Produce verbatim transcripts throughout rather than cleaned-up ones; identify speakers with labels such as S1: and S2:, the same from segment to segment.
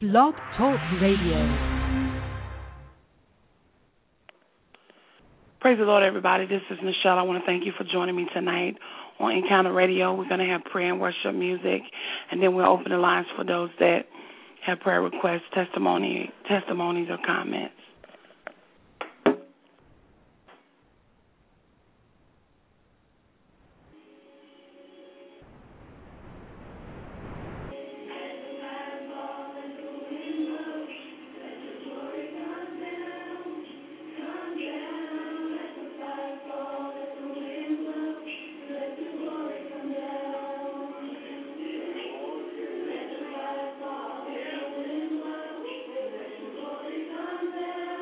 S1: Blog Talk Radio.
S2: Praise the Lord, everybody. This is Michelle. I want to thank you for joining me tonight on Encounter Radio. We're going to have prayer and worship music, and then we'll open the lines for those that have prayer requests, testimony, testimonies, or comments.
S3: Come down.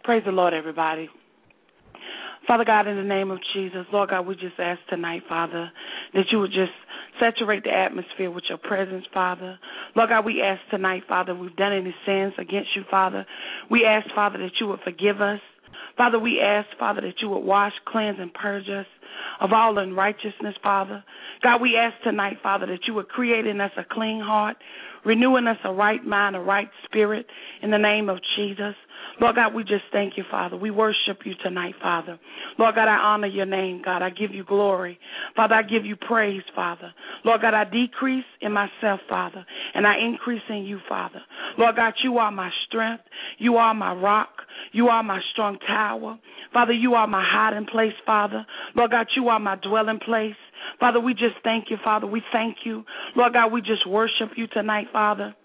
S2: Praise the Lord, everybody. Father God, in the name of Jesus, Lord God, we just ask tonight, Father, that you would just saturate the atmosphere with your presence, Father. Lord God, we ask tonight, Father, if we've done any sins against you, Father. We ask, Father, that you would forgive us. Father, we ask, Father, that you would wash, cleanse, and purge us of all unrighteousness, Father. God, we ask tonight, Father, that you would create in us a clean heart, renewing us a right mind, a right spirit, in the name of Jesus. Lord God, we just thank you, Father. We worship you tonight, Father. Lord God, I honor your name, God. I give you glory. Father, I give you praise, Father. Lord God, I decrease in myself, Father, and I increase in you, Father. Lord God, you are my strength. You are my rock. You are my strong tower. Father, you are my hiding place, Father. Lord God, you are my dwelling place. Father, we just thank you, Father. We thank you. Lord God, we just worship you tonight, Father.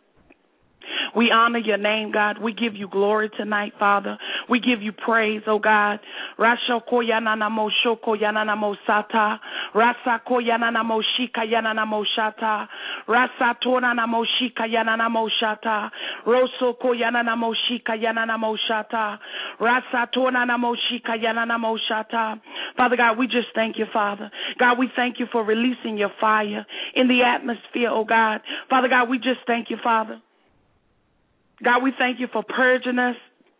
S2: We honor your name, God. We give you glory tonight, Father. We give you praise, oh God. Rashoko yananamo shoko yananamo sata. Rasako yananamo shika yananamo shata. Rasatona namo shika yananamo shata. Rosoko yananamo shika yananamo shata. Rasatona namo shika yananamo shata. Father God, we just thank you, Father. God, we thank you for releasing your fire in the atmosphere, oh God. Father God, we just thank you, Father. God, we thank you for purging us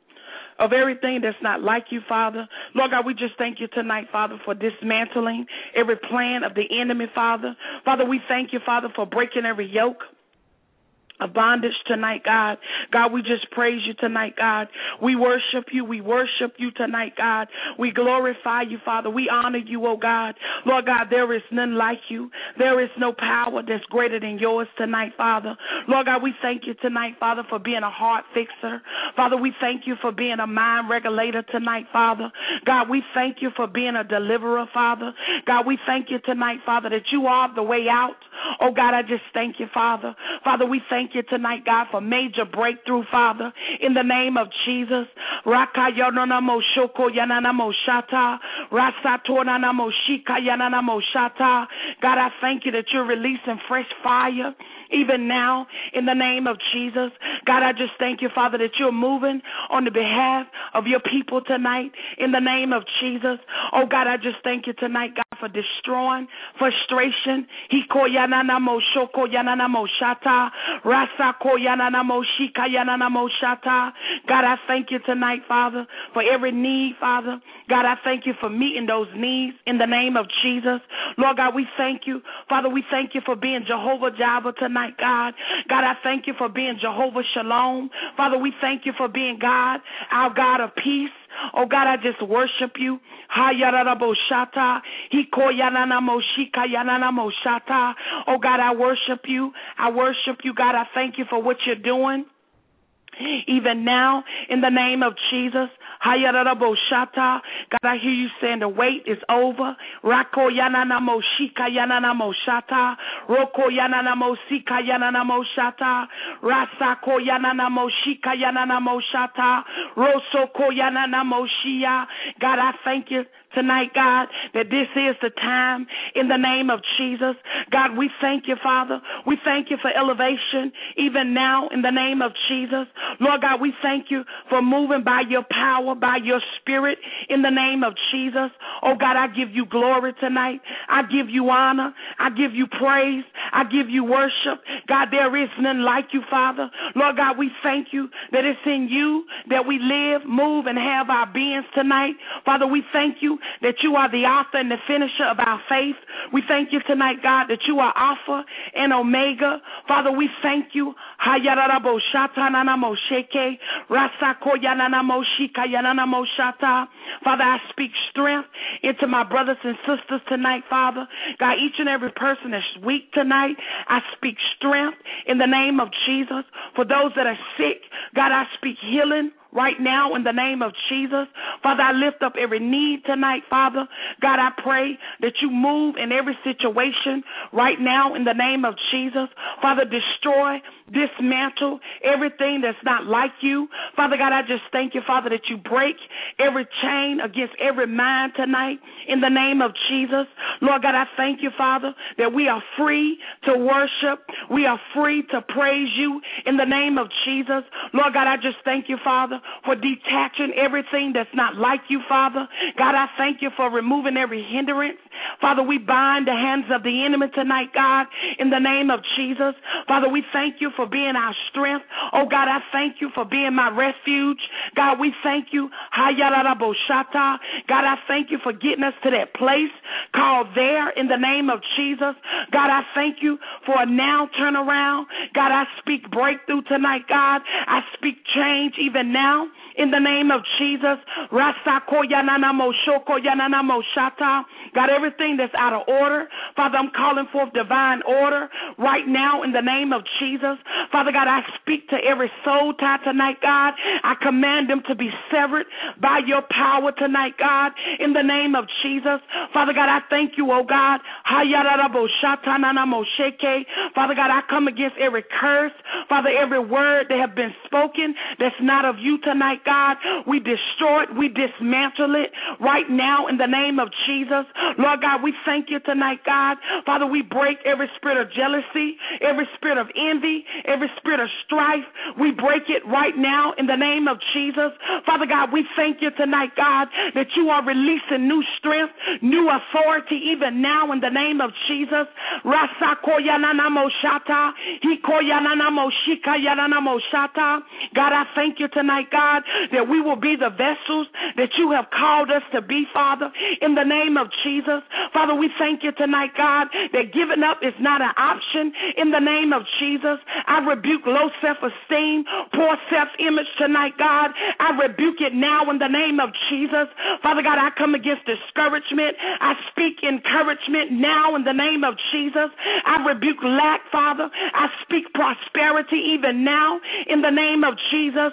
S2: of everything that's not like you, Father. Lord God, we just thank you tonight, Father, for dismantling every plan of the enemy, Father. Father, we thank you, Father, for breaking every yoke of bondage tonight, God. God, we just praise you tonight, God. We worship you. We worship you tonight, God. We glorify you, Father. We honor you, oh God. Lord God, there is none like you. There is no power that's greater than yours tonight, Father. Lord God, we thank you tonight, Father, for being a heart fixer. Father, we thank you for being a mind regulator tonight, Father. God, we thank you for being a deliverer, Father. God, we thank you tonight, Father, that you are the way out. Oh God, I just thank you, Father. Father, we thank you tonight, God, for major breakthrough, Father, in the name of Jesus. Raka yonanamo shoko yananamo shata. Rasatonanamo shika yananamo shata. God, I thank you that you're releasing fresh fire even now in the name of Jesus. God, I just thank you, Father, that you're moving on the behalf of your people tonight in the name of Jesus. Oh, God, I just thank you tonight, God, for destroying frustration. Hiko yananamo shoko yananamo shata. Rasako yananamo shika yananamo shata. God, I thank you tonight, Father, for every need, Father. God, I thank you for meeting those needs in the name of Jesus. Lord God, we thank you. Father, we thank you for being Jehovah Jireh tonight, God. God, I thank you for being Jehovah Shalom. Father, we thank you for being God, our God of peace. Oh, God, I just worship you. Oh, God, I worship you. I worship you, God. I thank you for what you're doing. Even now, in the name of Jesus, God, I hear you saying the wait is over. Rako yananamo shika yananamo shata. Roko yananamo sika yananamo shata. Rasako yananamo shika yananamo shata. Rosoko yananamo shia. God, I thank you tonight, God, that this is the time in the name of Jesus. God, we thank you, Father. We thank you for elevation even now in the name of Jesus. Lord God, we thank you for moving by your power, by your spirit in the name of Jesus. Oh God, I give you glory tonight. I give you honor. I give you praise. I give you worship. God, there is none like you, Father. Lord God, we thank you that it's in you that we live, move, and have our beings tonight. Father, we thank you that you are the author and the finisher of our faith. We thank you tonight, God, that you are Alpha and Omega. Father, we thank you. Father, I speak strength into my brothers and sisters tonight, Father. God, each and every person that's weak tonight, I speak strength in the name of Jesus. For those that are sick, God, I speak healing right now in the name of Jesus. Father, I lift up every need tonight, Father. God, I pray that you move in every situation right now in the name of Jesus. Father, destroy, dismantle everything that's not like you. Father God, I just thank you, Father, that you break every chain against every mind tonight in the name of Jesus. Lord God, I thank you, Father, that we are free to worship. We are free to praise you in the name of Jesus. Lord God, I just thank you, Father, for detaching everything that's not like you, Father. God, I thank you for removing every hindrance. Father, we bind the hands of the enemy tonight, God, in the name of Jesus. Father, we thank you for being our strength. Oh, God, I thank you for being my refuge. God, we thank you. God, I thank you for getting us to that place called there in the name of Jesus. God, I thank you for a now turnaround. God, I speak breakthrough tonight, God. I speak change even now in the name of Jesus. God, everything that's out of order, Father, I'm calling forth divine order right now in the name of Jesus. Father God, I speak to every soul tie tonight, God. I command them to be severed by your power tonight, God, in the name of Jesus. Father God, I thank you, oh God. Father God, I come against every curse, Father, every word that have been spoken that's not of you tonight, God. We destroy it, we dismantle it right now in the name of Jesus. Lord God, we thank you tonight, God. Father, we break every spirit of jealousy, every spirit of envy, every spirit of strife. We break it right now in the name of Jesus. Father God, we thank you tonight, God, that you are releasing new strength, new authority even now in the name of Jesus. God, I thank you tonight, God, that we will be the vessels that you have called us to be, Father, in the name of Jesus. Father, we thank you tonight, God, that giving up is not an option in the name of Jesus. I rebuke low self-esteem, poor self-image tonight, God. I rebuke it now in the name of Jesus. Father God, I come against discouragement. I speak encouragement now in the name of Jesus. I rebuke lack, Father. I speak prosperity even now in the name of Jesus.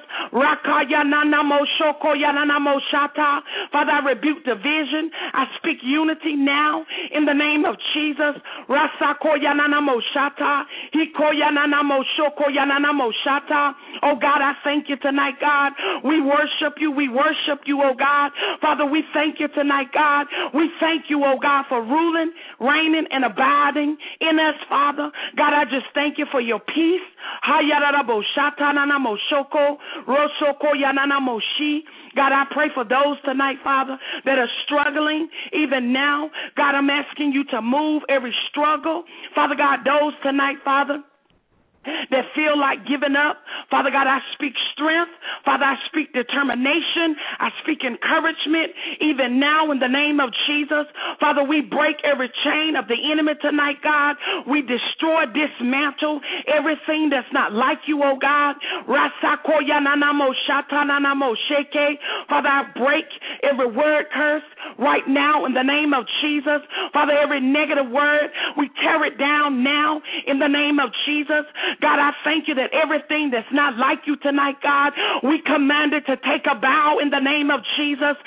S2: Father, I rebuke division. I speak unity now in the name of Jesus. Oh God, I thank you tonight, God. We worship you. We worship you, oh God. Father, we thank you tonight, God. We thank you, oh God, for ruling, reigning, and abiding in us, Father. God, I just thank you for your peace. God, I pray for those tonight, Father, that are struggling even now. God, I'm asking you to move every struggle. Father God, those tonight, Father, that feel like giving up. Father God, I speak strength. Father, I speak determination. I speak encouragement even now in the name of Jesus. Father, we break every chain of the enemy tonight, God. We destroy, dismantle everything that's not like you, oh God. Father, I break every word curse right now in the name of Jesus. Father, every negative word, we tear it down now in the name of Jesus. God, I thank you that everything that's not like you tonight, God, we command it to take a bow in the name of Jesus.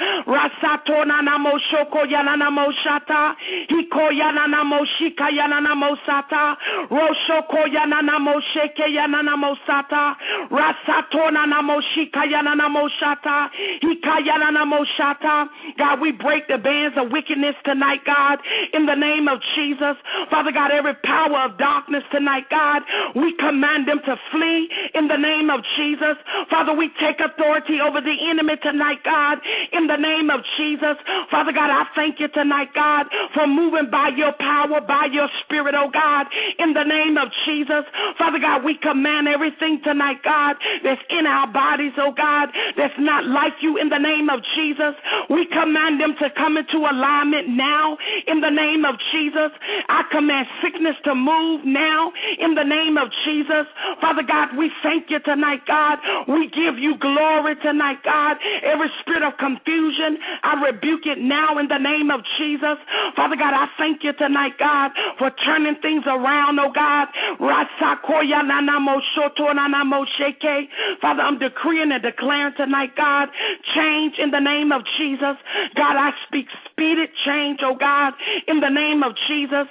S2: God, we break the bands of wickedness tonight, God, in the name of Jesus. Father God, every power of darkness tonight, God, we command them to flee in the name of Jesus. Father, we take authority over the enemy tonight, God, in the name of Jesus. Father God, I thank you tonight, God, for moving by your power, by your spirit, oh God, in the name of Jesus. Father God, we command everything tonight, God, that's in our bodies, oh God, that's not like you in the name of Jesus. We command them to come into alignment now in the name of Jesus. I command sickness to move now in the name of Jesus. Father God, we thank you tonight, God. We give you glory tonight, God. Every spirit of confusion, I rebuke it now in the name of Jesus. Father God, I thank you tonight, God, for turning things around, oh God. Father, I'm decreeing and declaring tonight, God, change in the name of Jesus. God, I speak speeded change, oh God, in the name of Jesus.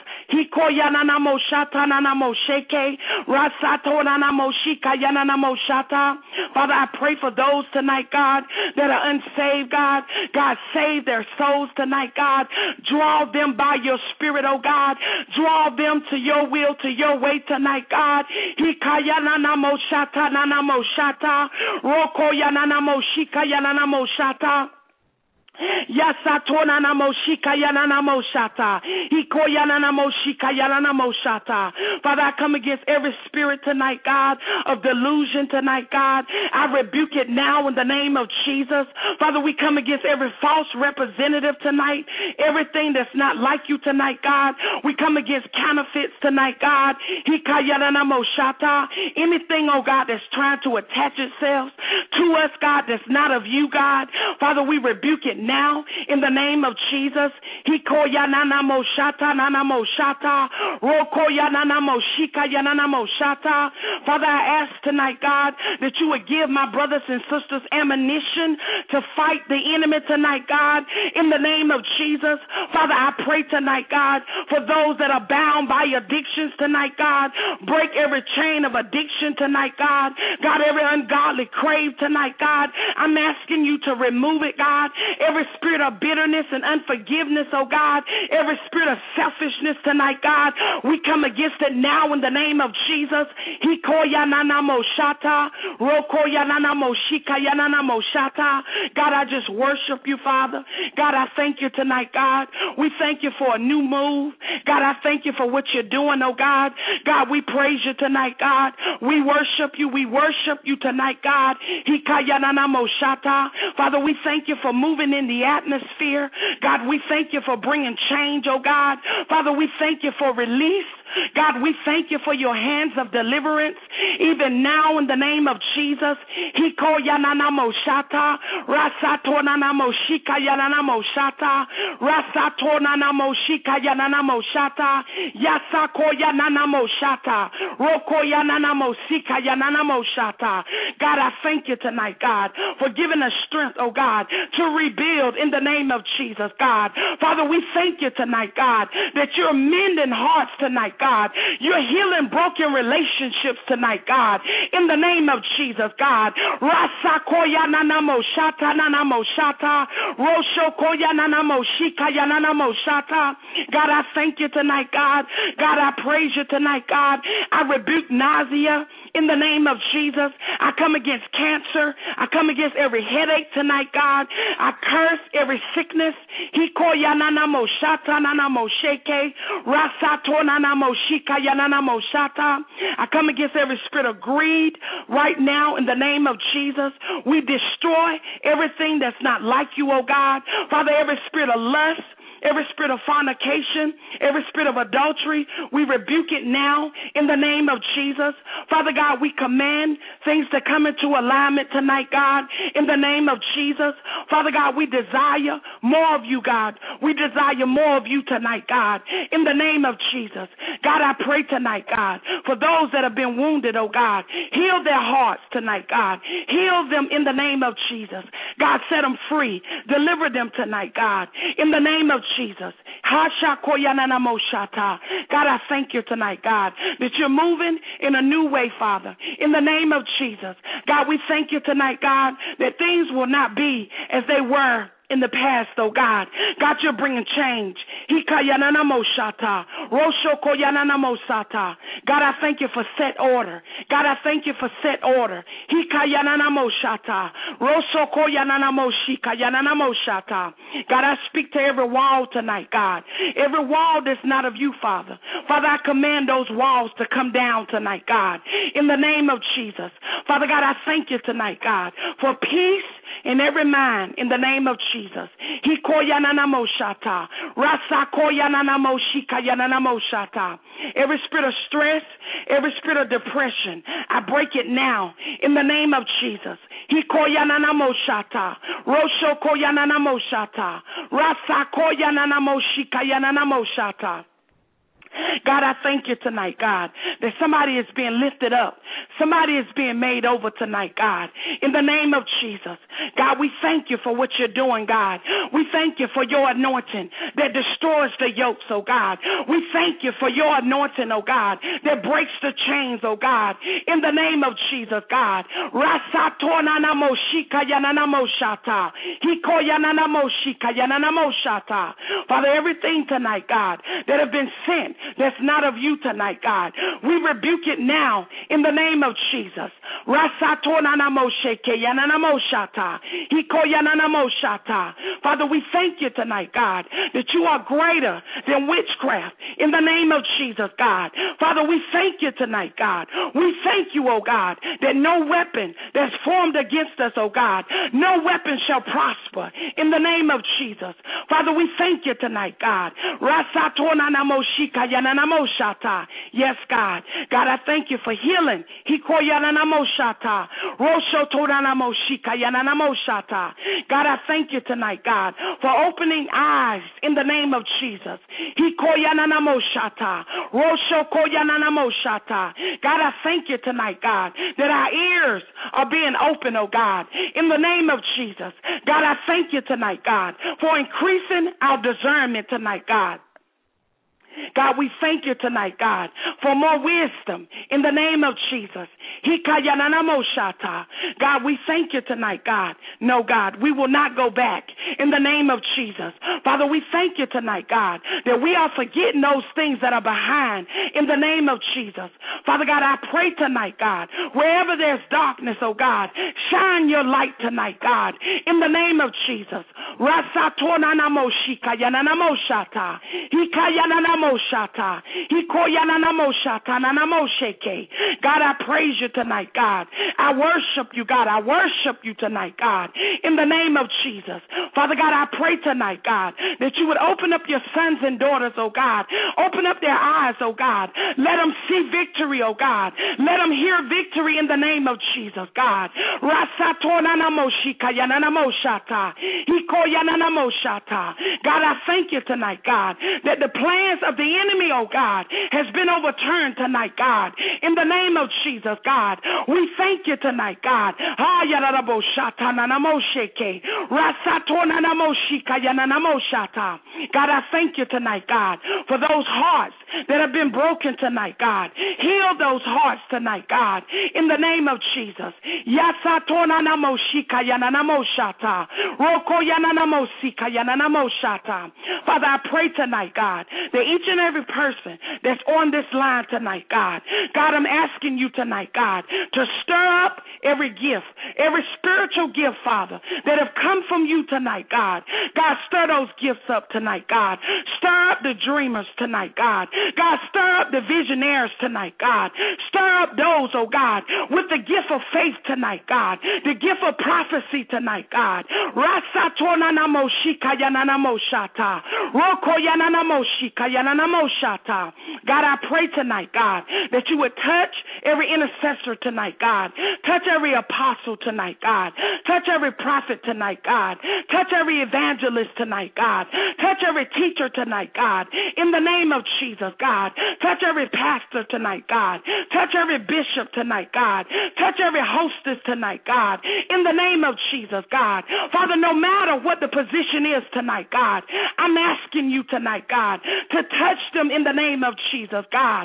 S2: Father, I pray for those tonight, God, that are unsaved, God. God, save their souls tonight, God. Draw them by your spirit, oh God. Draw them to your will, to your way tonight, God. Hikayananamoshata nanamoshata. Rokoyananamoshika yananamoshata. Yasatona namoshika yanana moshata. Hikoyanana moshika yanana moshata. Father, I come against every spirit tonight, God, of delusion tonight, God. I rebuke it now in the name of Jesus. Father, we come against every false representative tonight, everything that's not like you tonight, God. We come against counterfeits tonight, God. Hikayanana moshata. Anything, oh God, that's trying to attach itself to us, God, that's not of you, God. Father, we rebuke it now in the name of Jesus. Hikoyanana moshata nana moshata. Rokoyanana moshika yanana moshata. Father, I ask tonight, God, that you would give my brothers and sisters ammunition to fight the enemy tonight, God, in the name of Jesus. Father, I pray tonight, God, for those that are bound by addictions tonight, God. Break every chain of addiction tonight, God. God, every ungodly crave tonight, God. I'm asking you to remove it, God. Every spirit of bitterness and unforgiveness, oh God. Every spirit of selfishness tonight, God. We come against it now in the name of Jesus. God, I just worship you, Father. God, I thank you tonight, God. We thank you for a new move. God, I thank you for what you're doing, oh God. God, we praise you tonight, God. We worship you. We worship you tonight, God. Father, we thank you for moving in the atmosphere. God, we thank you for bringing change, oh God. Father, we thank you for release. God, we thank you for your hands of deliverance, even now in the name of Jesus. Hiko yanana moshata, rasato nana moshika yanana moshata, rasato nana moshika yanana moshata, yasako yanana moshata, roko yanana moshika yanana moshata. God, I thank you tonight, God, for giving us strength, oh God, to rebuild in the name of Jesus, God. Father, we thank you tonight, God, that you're mending hearts tonight, God. You're healing broken relationships tonight, God. In the name of Jesus, God. Rasa koya nanamo shata nanamo shata. Rosho koya nanamo shika yanamo shata. God, I thank you tonight, God. God, I praise you tonight, God. I rebuke nausea. In the name of Jesus, I come against cancer. I come against every headache tonight, God. I curse every sickness. Hiko yananamo shata nanamo sheke. Rasato nanamo shika yananamo shata. I come against every spirit of greed right now in the name of Jesus. We destroy everything that's not like you, oh God. Father, every spirit of lust, every spirit of fornication, every spirit of adultery, we rebuke it now in the name of Jesus. Father God, we command things to come into alignment tonight, God, in the name of Jesus. Father God, we desire more of you, God. We desire more of you tonight, God, in the name of Jesus. God, I pray tonight, God, for those that have been wounded, oh God, heal their hearts tonight, God. Heal them in the name of Jesus. God, set them free. Deliver them tonight, God, in the name of Jesus. God, I thank you tonight, God, that you're moving in a new way, Father, in the name of Jesus. God, we thank you tonight, God, that things will not be as they were in the past, oh God. God, you're bringing change. God, I thank you for set order. God, I thank you for set order. God, I speak to every wall tonight, God. Every wall that's not of you, Father. Father, I command those walls to come down tonight, God, in the name of Jesus. Father God, I thank you tonight, God, for peace in every mind in the name of Jesus. Every spirit of stress, every spirit of depression, I break it now in the name of Jesus. God, I thank you tonight, God, that somebody is being lifted up. Somebody is being made over tonight, God. In the name of Jesus. God, we thank you for what you're doing, God. We thank you for your anointing that destroys the yokes, oh God. We thank you for your anointing, oh God, that breaks the chains, oh God. In the name of Jesus, God. Father, everything tonight, God, that have been sent that's not of you tonight, God, we rebuke it now in the name of Jesus. Father, we thank you tonight, God, that you are greater than witchcraft in the name of Jesus, God. Father, we thank you tonight, God. We thank you, oh God, that no weapon that's formed against us, oh God, no weapon shall prosper in the name of Jesus. Father, we thank you tonight, God. Yes, God. God, I thank you for healing. God, I thank you tonight, God, for opening eyes in the name of Jesus. God, I thank you tonight, God, that our ears are being open, oh God, in the name of Jesus. God, I thank you tonight, God, for increasing our discernment tonight, God. God, we thank you tonight, God, for more wisdom in the name of Jesus. God, we thank you tonight, God. No, God, we will not go back in the name of Jesus. Father, we thank you tonight, God, that we are forgetting those things that are behind in the name of Jesus. Father God, I pray tonight, God, wherever there's darkness, oh God, shine your light tonight, God, in the name of Jesus. God, I praise you tonight, God. I worship you, God. I worship you tonight, God, in the name of Jesus. Father God, I pray tonight, God, that you would open up your sons and daughters, oh God. Open up their eyes, oh God. Let them see victory, oh God. Let them hear victory in the name of Jesus, God. God, I thank you tonight, God, that the plans of the enemy, oh God, has been overturned tonight, God. In the name of Jesus, God, we thank you tonight, God. God, I thank you tonight, God, for those hearts that have been broken tonight, God. Heal those hearts tonight, God, in the name of Jesus. Father, I pray tonight, God, that each and every person that's on this line tonight, God, God, I'm asking you tonight, God, to stir up every gift, every spiritual gift, Father, that have come from you tonight, God. God, stir those gifts up tonight, God. Stir up the dreamers tonight, God. God, stir up the visionaries tonight, God. Stir up those, oh God, with the gift of faith tonight, God. The gift of prophecy tonight, God. God, I pray tonight, God, that you would touch every intercessor tonight, God. Touch every apostle tonight, God. Touch every prophet tonight, God. Touch every evangelist tonight, God. Touch every teacher tonight, God. In the name of Jesus, God. Touch every pastor tonight, God. Touch every bishop tonight, God. Touch every hostess tonight, God. In the name of Jesus, God. Father, no matter what the position is tonight, God, I'm asking you tonight, God, to touch them in the name of Jesus, God.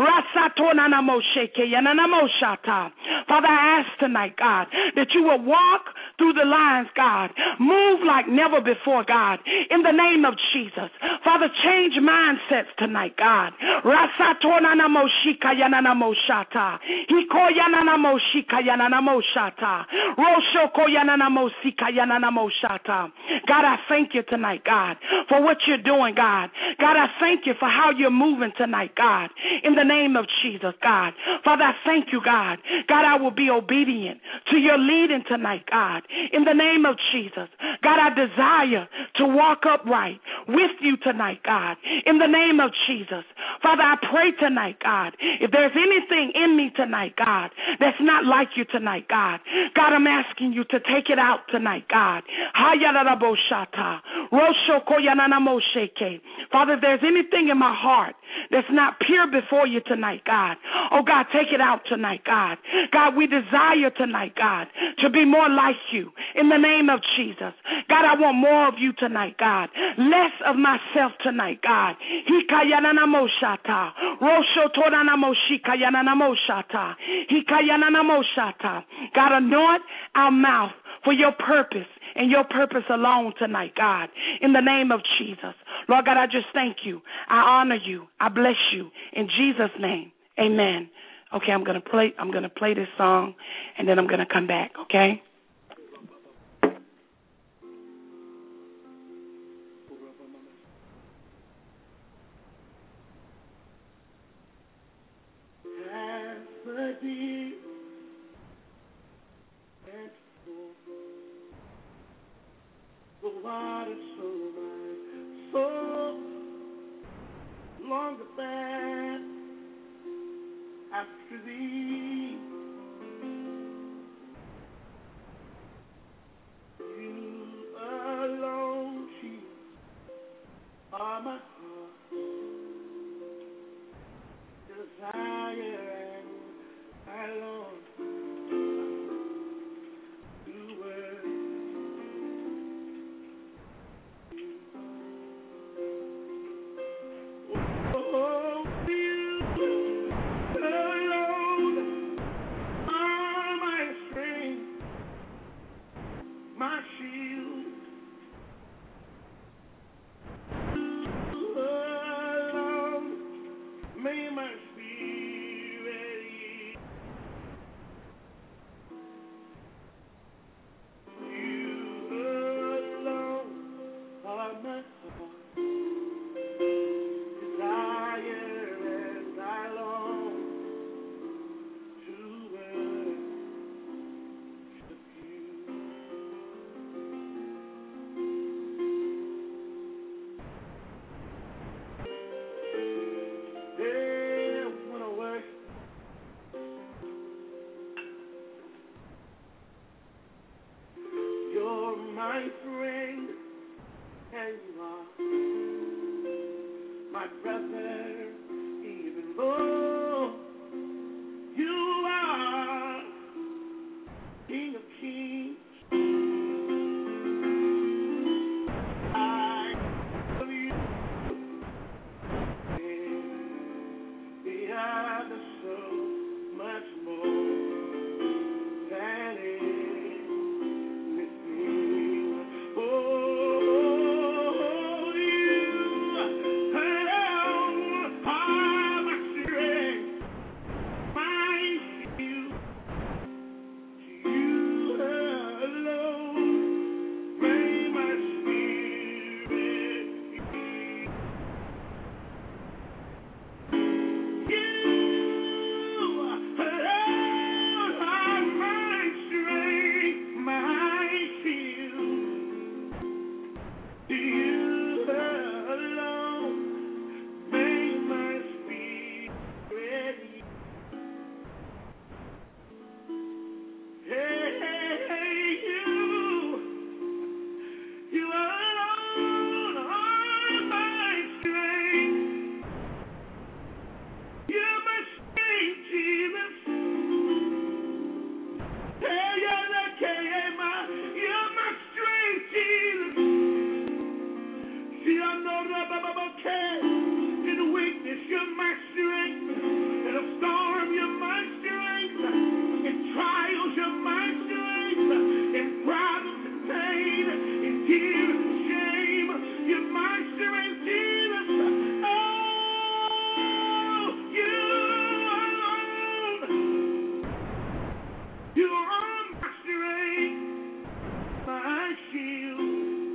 S2: Father, I ask tonight, God, that you will walk through the lines, God. Move like never before, God, in the name of Jesus. Father, change mindsets tonight, God. God, I thank you tonight, God, for what you're doing, God. God, I thank you for how you're moving tonight, God, in the name of Jesus, God. Father, I thank you, God. God, I will be obedient to your leading tonight, God, in the name of Jesus. God, I desire to walk upright with you tonight, God, in the name of Jesus. Father, I pray tonight, God, if there's anything in me tonight, God, that's not like you tonight, God, God, I'm asking you to take it out tonight, God. Father, if there's anything in my heart that's not pure before you tonight, God. Oh, God, take it out tonight, God. God, we desire tonight, God, to be more like you in the name of Jesus. God, I want more of you tonight, God. Less of myself tonight, God. Hikayananamoshata. Roshotoranamosikayananamoshata. Hikayananamoshata. God, anoint our mouth for your purpose and your purpose alone tonight, God, in the name of Jesus. Lord God, I just thank you. I honor you. I bless you. In Jesus' name, amen. Okay, I'm going to play I'm going to play this song, and then I'm going to come back, okay?
S3: The water so my soul longer back after thee. You alone, Jesus, are my heart desire, and I long to worship. My shield, you alone, may my spirit yield. You alone are my heart desire, and I long to worship you. You're my friend, and you are my brother, even though you are King of Kings. I love you, and beyond so much more than it with me. Oh, you alone are my strength, my shield. You alone may my spirit be. You alone are my strength, my shield. You alone may my spirit be. Hey, hey, you, you alone are my strength. You're my strength, Jesus. Hey, you're the King, you're my strength, Jesus. See, I know in weakness, you're my strength. In a storm, you're my strength. In trials, you're my strength. In problems and pain, in tears and shame, you're my strength, Jesus. Oh, you alone. You are my strength, my shield.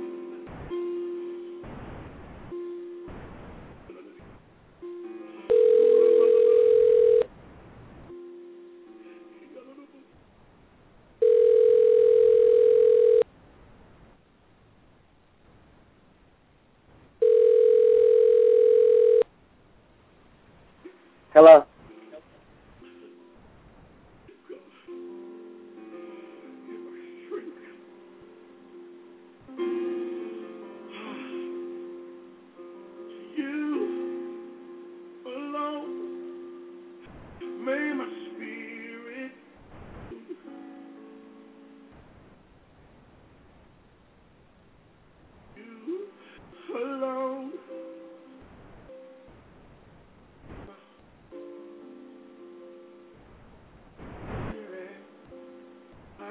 S4: Hello.
S3: You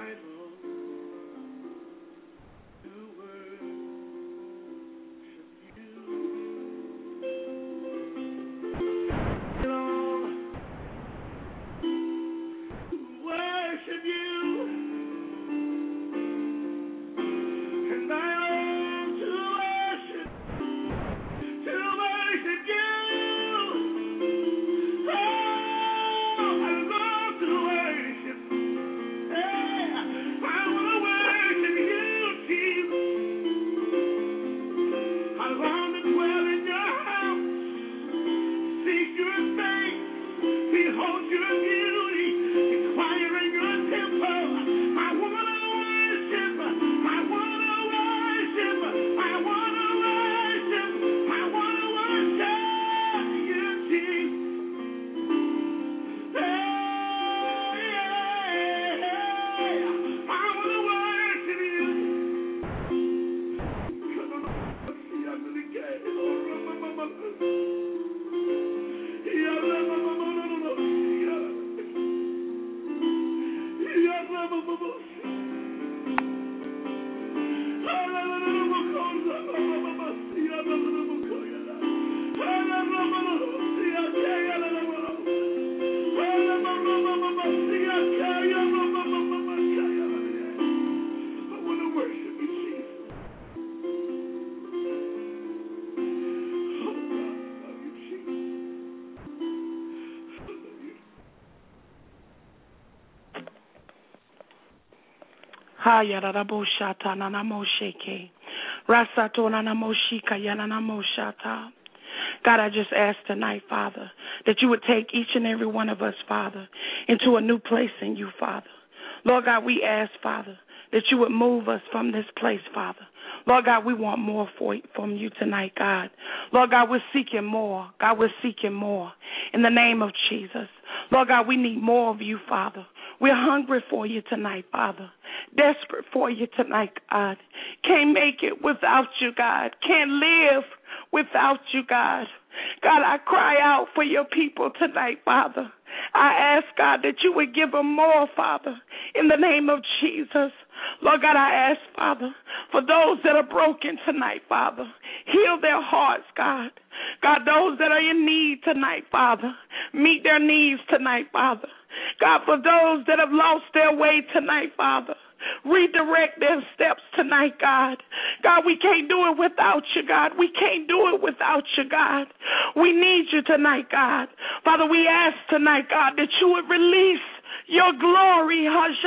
S2: Ha yarabo shata nanamo sheke. Rasato nanamo shika yananamo shata. God, I just ask tonight, Father, that you would take each and every one of us, Father, into a new place in you, Father. Lord God, we ask, Father, that you would move us from this place, Father. Lord God, we want more for, from you tonight, God. Lord God, we're seeking more. God, we're seeking more. In the name of Jesus. Lord God, we need more of you, Father. We're hungry for you tonight, Father. Desperate for you tonight, God. Can't make it without you, God. Can't live without you, God. God, I cry out for your people tonight, Father. I ask, God, that you would give them more, Father, in the name of Jesus. Lord God, I ask, Father, for those that are broken tonight, Father, heal their hearts, God. God, those that are in need tonight, Father, meet their needs tonight, Father. God, for those that have lost their way tonight, Father, redirect their steps tonight, God. God, we can't do it without you, God. We can't do it without you, God. We need you tonight, God. Father, we ask tonight, God, that you would release your glory.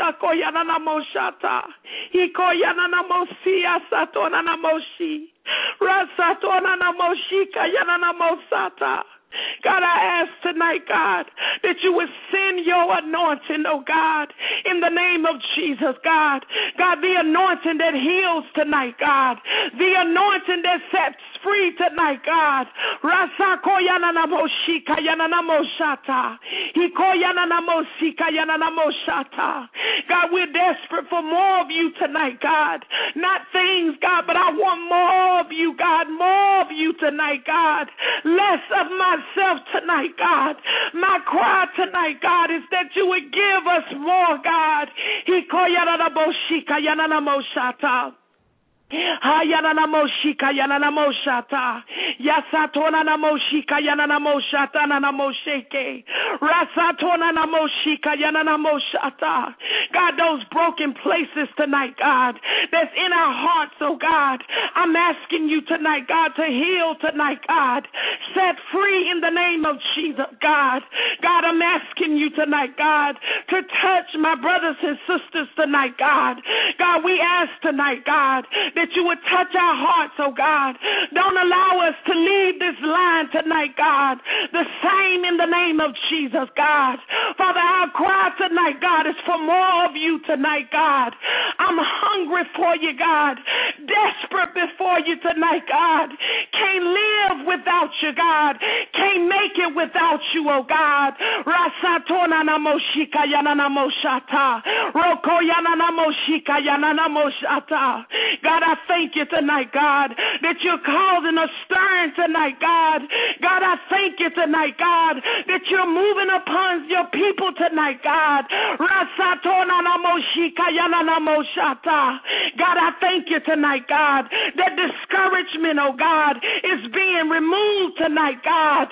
S2: God, I ask tonight, God, that you would send your anointing, oh God, in the name of Jesus, God. God, the anointing that heals tonight, God. The anointing that sets free tonight, God. God, we're desperate for more of you tonight, God. Not things, God, but I want more of you, God. More of you tonight, God. Less of myself tonight, God. My cry tonight, God, is that you would give us more, God. Hayana moshika yana moshata yasatona na moshika yana moshata na mosheke rasatona na moshika yana moshata. God, those broken places tonight, God, that's in our hearts, oh God, I'm asking you tonight, God, to heal tonight, God, set free in the name of Jesus, God. God, I'm asking you tonight, God, to touch my brothers and sisters tonight, God. God, we ask tonight, God, that you would touch our hearts, oh God. Don't allow us to leave this line tonight, God, the same in the name of Jesus, God. Father, our cry tonight, God, is for more of you tonight, God. I'm hungry for you, God. Desperate before you tonight, God. Can't live without you, God. Can't make it without you, oh God. Rasatona na moshika yana na moshata. Roko yana na moshika yana na moshata. God, I thank you tonight, God, that you're causing a stirring tonight, God. God, I thank you tonight, God, that you're moving upon your people tonight, God. God, I thank you tonight, God, that discouragement, oh God, is being removed tonight, God.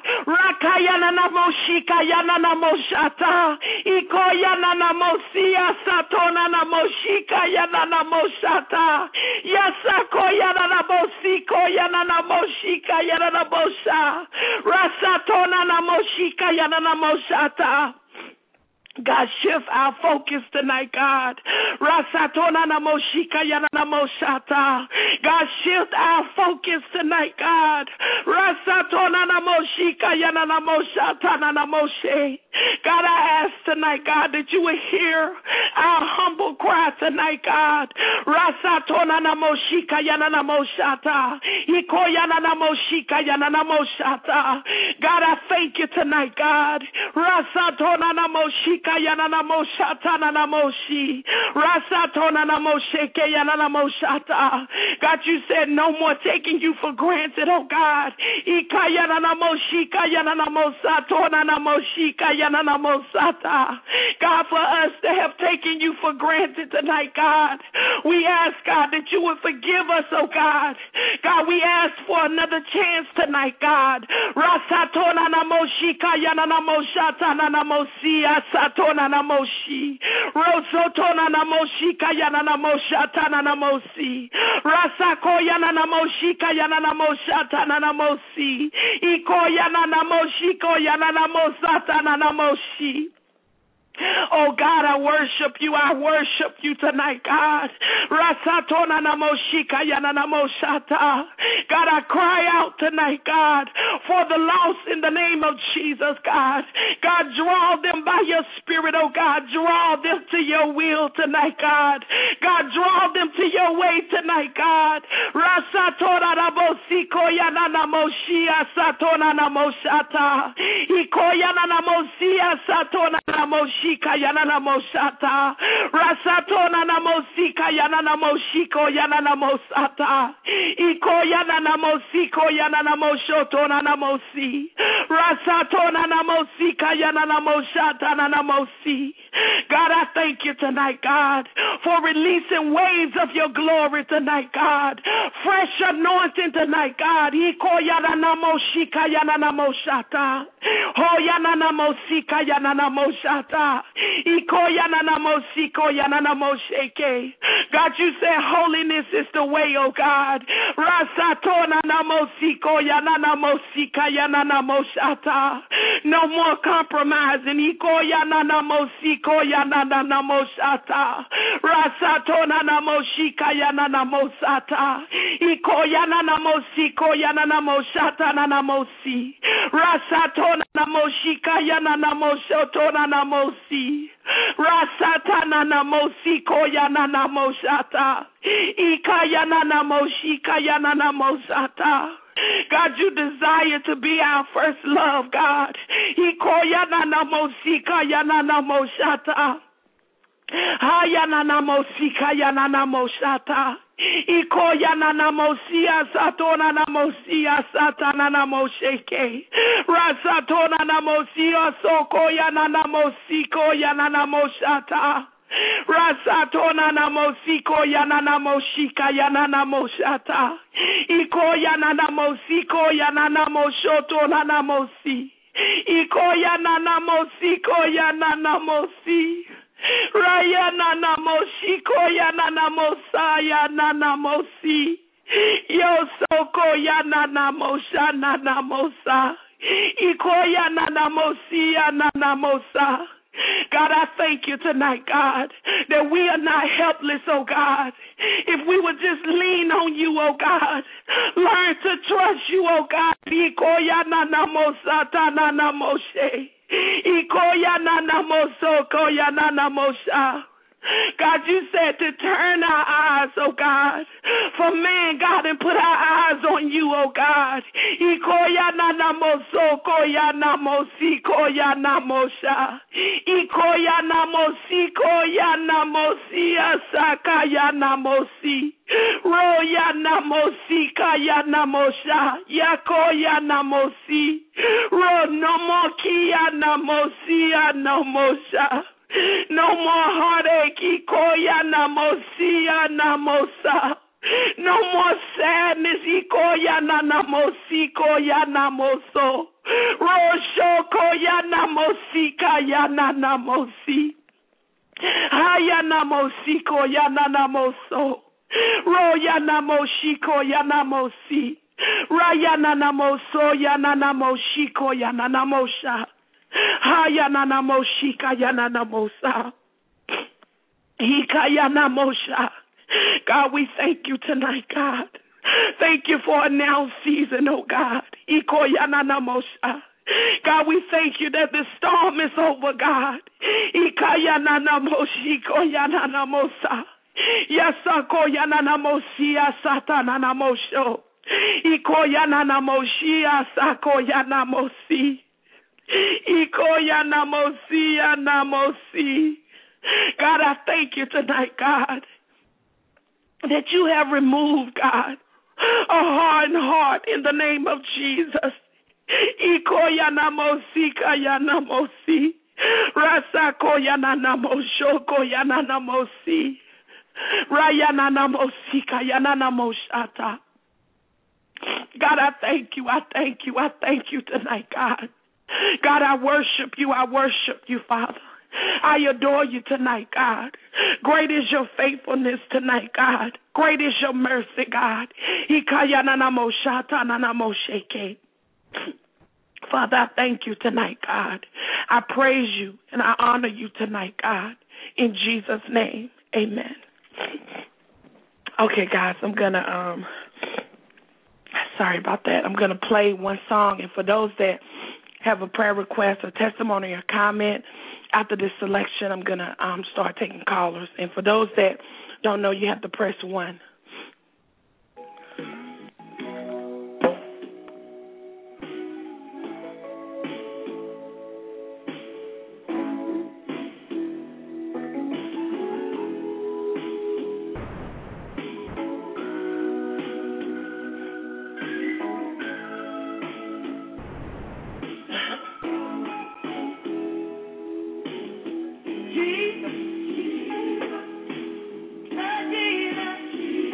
S2: God, shift our focus tonight, God. God, shift our focus tonight, God. God, I ask tonight, God, that you would hear our humble cry tonight, God. God, I thank you tonight, God. God, you said no more taking you for granted, oh God. God, for us to have taken you for granted tonight, God, we ask, God, that you would forgive us, oh God. God, we ask for another chance tonight, God. Satona namoshi, Rosotona namoshi, Kayana namoshatana namosi, Rasakoyana namoshi, Kayana namoshatana namosi, Ikoyana namoshi, Koyana namosatana namoshi. Oh God, I worship you. I worship you tonight, God. Rasatona namoshika yana namoshata. God, I cry out tonight, God, for the lost in the name of Jesus, God. God, draw them by your spirit, oh God. Draw them to your will tonight, God. God, draw them to your way tonight, God. Rasatona namosiko yana namoshia satona namoshata. Ikoyana namosia satona namoshia. Yana mosata, Rasatona namosika yana namoshiko yana namosata, Iko yana namosiko yana namoshotona namosi, Rasatona namosika yana namoshata namosi. God, I thank you tonight, God, for releasing waves of your glory tonight, God. Fresh anointing tonight, God. Iko yana namoshika yana namoshata, Ho yana namosika yana namoshata. God, you said holiness is the way, oh God. No more compromising. Rasatana namosi koyana namoshata. Ikayana namoshika yana namosata. God, you desire to be our first love, God. Ikoyana namosika yana namoshata. Hayana namosika yana namoshata. Ikoyana namosia satona namosia satana namosheke. Rasatona namosia sokoyana namosiko yana namoshata. Rasatona namosiko yana namoshika yana namoshata. Ikoyana namosiko yana namoshotona namosi. Ikoyana namosiko yana namosi. Rayana namoshiko yana namosa yana namosi. Yosoko yana namoshana namosa. Ikoyana namosi yana namosa. God, I thank you tonight, God, that we are not helpless, oh God. If we would just lean on you, oh God, learn to trust you, oh God. Ikoyana namosa tana namoshe. Ikoyana namoso koyana namosha. God, you said to turn our eyes, oh God, from man, God, and put our eyes on you, oh God. Ikoyana Mosoko yana mosiko yana mosha. Iko yana mosiko yana mosia saka yana mosi. Ro yana mosika yana mosha. Yako yana mosi. Ro no moki yana mosia no mosha. No more heartache. Iko yana mosia na mosa. No more sadness. Iko yana na mosiko yana moso. Roshoko yana mosika yana na mosi. Hayana mosiko yana na moso. Ro yana moshiko yana mosi. Rayana na moso yana na moshiko yana na mosha. Hayana na moshika yana na mosa. Hika yana mosha. God, we thank you tonight, God. Thank you for a now season, oh God. Iko yana na mosha. God, we thank you that the storm is over, God. Ika yana na moshiko yana na mosa. Yasako yana na mosia satana na mosho. Iko yana na moshia sako yana mosi. Iko yana mosia na mosi. God, I thank you tonight, God, that you have removed, God, a hardened heart in the name of Jesus. Iko yana mosika yana mosi. Rasako yana na moshoko yana na mosi. Rayana na mosika yana na moshata. God, I thank you. I thank you. I thank you tonight, God. God, I worship you. I worship you, Father. I adore you tonight, God. Great is your faithfulness tonight, God. Great is your mercy, God. Father, I thank you tonight, God. I praise you and I honor you tonight, God. In Jesus' name, amen. Okay, guys, I'm going to, um, sorry about that. I'm going to play one song. And for those that have a prayer request or testimony or comment, after this selection, I'm going to um, start taking callers. And for those that don't know, you have to press one. Jesus, Jesus, Jesus.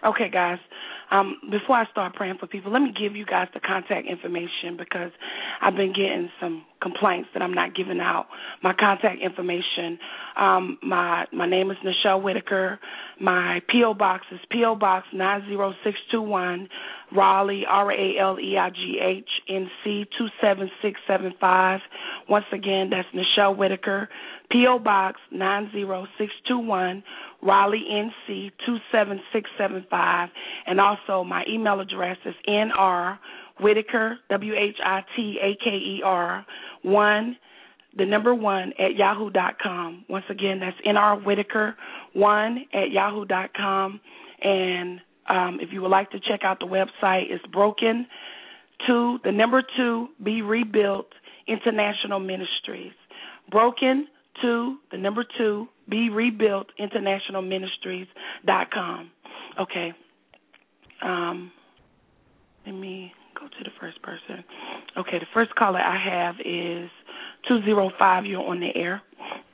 S2: Okay, guys. Um, before I start praying for people, let me give you guys the contact information because I've been getting some complaints that I'm not giving out my contact information. Um, my my name is Nichelle Whitaker. My P O box is P O Box nine zero six two one, Raleigh, R A L E I G H N C two seven six seven five. Once again, that's Nichelle Whitaker, P O Box nine zero six two one, Raleigh, N C two seven six seven five, and also my email address is N R Whitaker, W H I T A K E R, one, the number one, at yahoo dot com. Once again, that's N R Whitaker, one, at yahoo dot com. And um, if you would like to check out the website, it's Broken to, the number two, Be Rebuilt International Ministries. Broken to, the number two, Be Rebuilt International Ministries dot com. Okay. Um, let me go to the first person. Okay, the first caller I have is two zero five. You're on the air.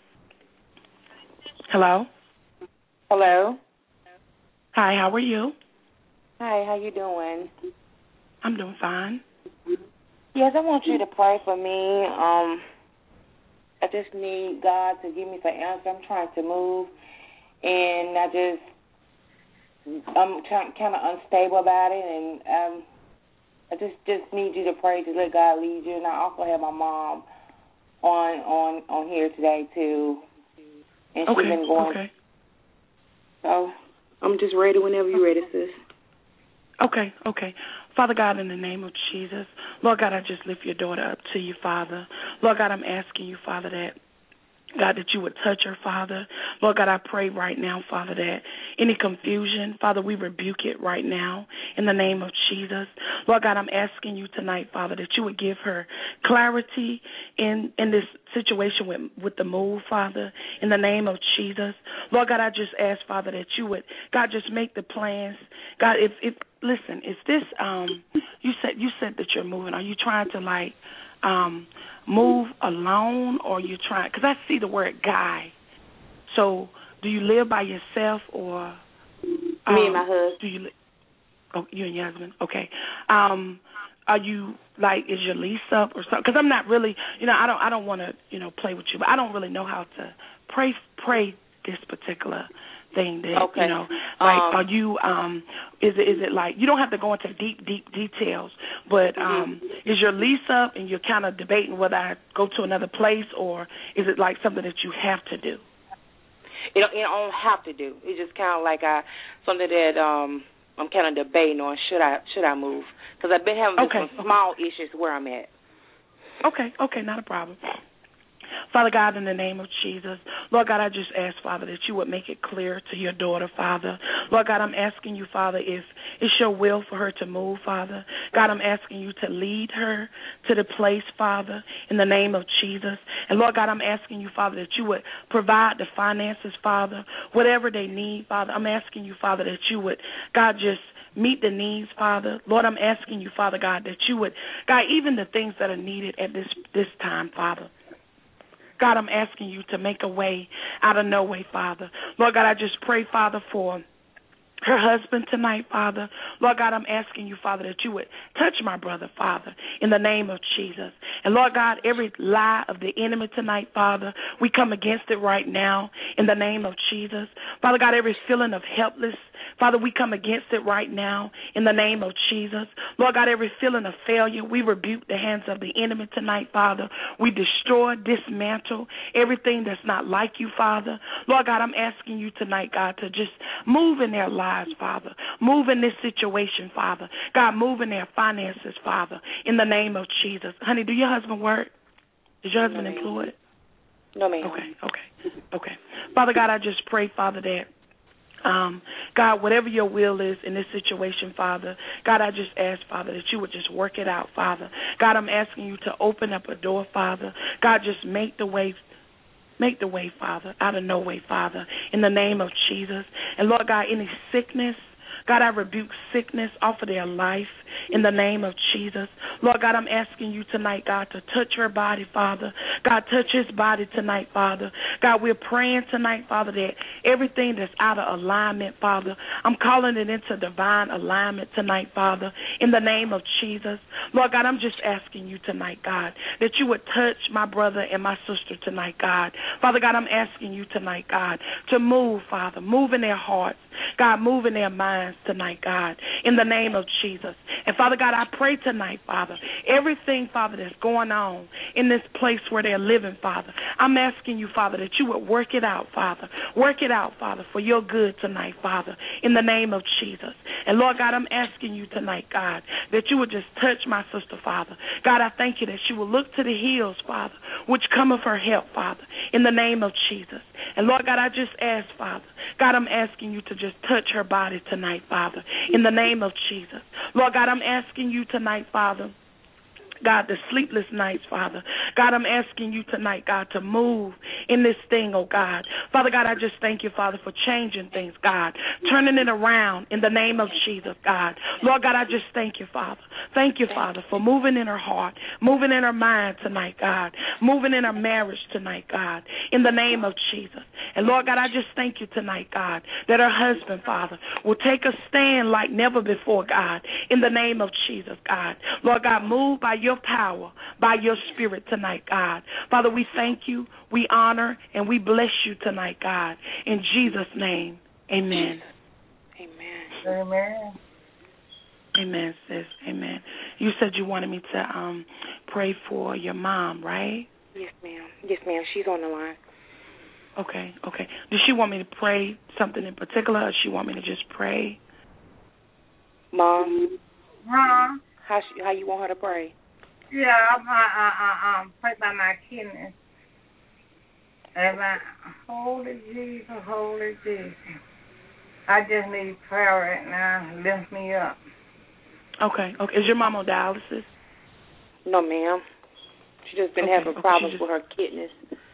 S2: Hello?
S4: Hello?
S2: Hi, how are you?
S4: Hi, how you doing?
S2: I'm doing fine.
S4: Yes, I want you to pray for me. Um, I just need God to give me some answer. I'm trying to move, and I just, I'm kind of unstable about it, and um, I just, just need you to pray to let God lead you. And I also have my mom on on, on here today, too, and
S2: okay,
S4: she's been going.
S2: Okay.
S4: So I'm just ready whenever you're ready, sis.
S2: Okay, okay. Father God, in the name of Jesus, Lord God, I just lift your daughter up to you, Father. Lord God, I'm asking you, Father, that, God, that you would touch her, Father. Lord God, I pray right now, Father, that any confusion, Father, we rebuke it right now in the name of Jesus. Lord God, I'm asking you tonight, Father, that you would give her clarity in, in this situation with, with the move, Father, in the name of Jesus. Lord God, I just ask, Father, that you would, God, just make the plans. God, if, if listen, is this, um, you said you said that you're moving. Are you trying to, like, um, move alone, or you trying, because I see the word guy. So do you live by yourself, or? Um,
S4: Me and my husband.
S2: Do you, oh, you and your husband? Okay. Um, are you, like, is your lease up or something? Because I'm not really, you know, I don't I don't want to, you know, play with you, but I don't really know how to pray, pray this particular thing that,
S4: okay.
S2: you know, like,
S4: um,
S2: are you, um, is it, is it like, you don't have to go into deep, deep details, but um, mm-hmm. is your lease up and you're kind of debating whether I go to another place, or is it like something that you have to do?
S4: It don't, it don't have to do. It's just kind of like I, something that um, I'm kind of debating on, should I should I move? Because I've been having
S2: okay.
S4: some small okay. issues where I'm at.
S2: Okay, okay, not a problem. Father God, in the name of Jesus, Lord God, I just ask, Father, that you would make it clear to your daughter, Father. Lord God, I'm asking you, Father, if it's your will for her to move, Father. God, I'm asking you to lead her to the place, Father, in the name of Jesus. And Lord God, I'm asking you, Father, that you would provide the finances, Father, whatever they need, Father. I'm asking you, Father, that you would, God, just meet the needs, Father. Lord, I'm asking you, Father God, that you would, God, even the things that are needed at this this time, Father. God, I'm asking you to make a way out of no way, Father. Lord God, I just pray, Father, for her husband tonight, Father. Lord God, I'm asking you, Father, that you would touch my brother, Father, in the name of Jesus. And Lord God, every lie of the enemy tonight, Father, we come against it right now in the name of Jesus. Father God, every feeling of helpless, Father, we come against it right now in the name of Jesus. Lord God, every feeling of failure, we rebuke the hands of the enemy tonight, Father. We destroy, dismantle everything that's not like you, Father. Lord God, I'm asking you tonight, God, to just move in their lives, Father. Move in this situation, Father. God, move in their finances, Father, in the name of Jesus. Honey, do your husband work? Is your husband
S4: no,
S2: employed?
S4: No, ma'am.
S2: Okay, okay, okay. Father God, I just pray, Father, that Um, God, whatever your will is in this situation, Father, God, I just ask, Father, that you would just work it out, Father. God, I'm asking you to open up a door, Father. God, just make the way, make the way, Father, out of no way, Father, in the name of Jesus. And, Lord God, any sickness, God, I rebuke sickness off of their life in the name of Jesus. Lord God, I'm asking you tonight, God, to touch her body, Father. God, touch his body tonight, Father. God, we're praying tonight, Father, that everything that's out of alignment, Father, I'm calling it into divine alignment tonight, Father, in the name of Jesus. Lord God, I'm just asking you tonight, God, that you would touch my brother and my sister tonight, God. Father God, I'm asking you tonight, God, to move, Father, move in their hearts. God, move in their minds tonight, God, in the name of Jesus. And Father God, I pray tonight, Father, everything, Father, that's going on in this place where they're living, Father, I'm asking you, Father, that you would work it out, Father. Work it out, Father, for your good tonight, Father, in the name of Jesus. And Lord God, I'm asking you tonight, God, that you would just touch my sister, Father. God, I thank you that she will look to the hills, Father, which cometh her help, Father, in the name of Jesus. And Lord God, I just ask, Father, God, I'm asking you to just touch her body tonight, Father, in the name of Jesus. Lord God, I'm asking you tonight, Father, God, the sleepless nights, Father. God, I'm asking you tonight, God, to move in this thing, oh God. Father God, I just thank you, Father, for changing things, God, turning it around in the name of Jesus, God. Lord God, I just thank you, Father. Thank you, Father, for moving in her heart, moving in her mind tonight, God, moving in her marriage tonight, God, in the name of Jesus. And Lord God, I just thank you tonight, God, that her husband, Father, will take a stand like never before, God, in the name of Jesus, God. Lord God, move by your power, by your spirit tonight, God. Father, we thank you, we honor, and we bless you tonight, God. In Jesus' name, amen.
S4: Amen.
S5: Amen.
S2: Amen, sis. Amen. You said you wanted me to um pray for your mom, right?
S4: Yes, ma'am. Yes, ma'am. She's on the line.
S2: Okay, okay. Does she want me to pray something in particular, or does she want me to just pray?
S4: Mom?
S5: Huh?
S4: How she, how you want her to pray?
S5: Yeah, I'm uh, uh, uh, um, pray by my kidneys. And my, holy Jesus, holy Jesus. I just need prayer right now. Lift me up.
S2: Okay, okay. Is your mom on dialysis?
S4: No, ma'am. She just been
S2: Okay,
S4: having
S2: okay,
S4: problems
S2: just...
S4: with her kidneys.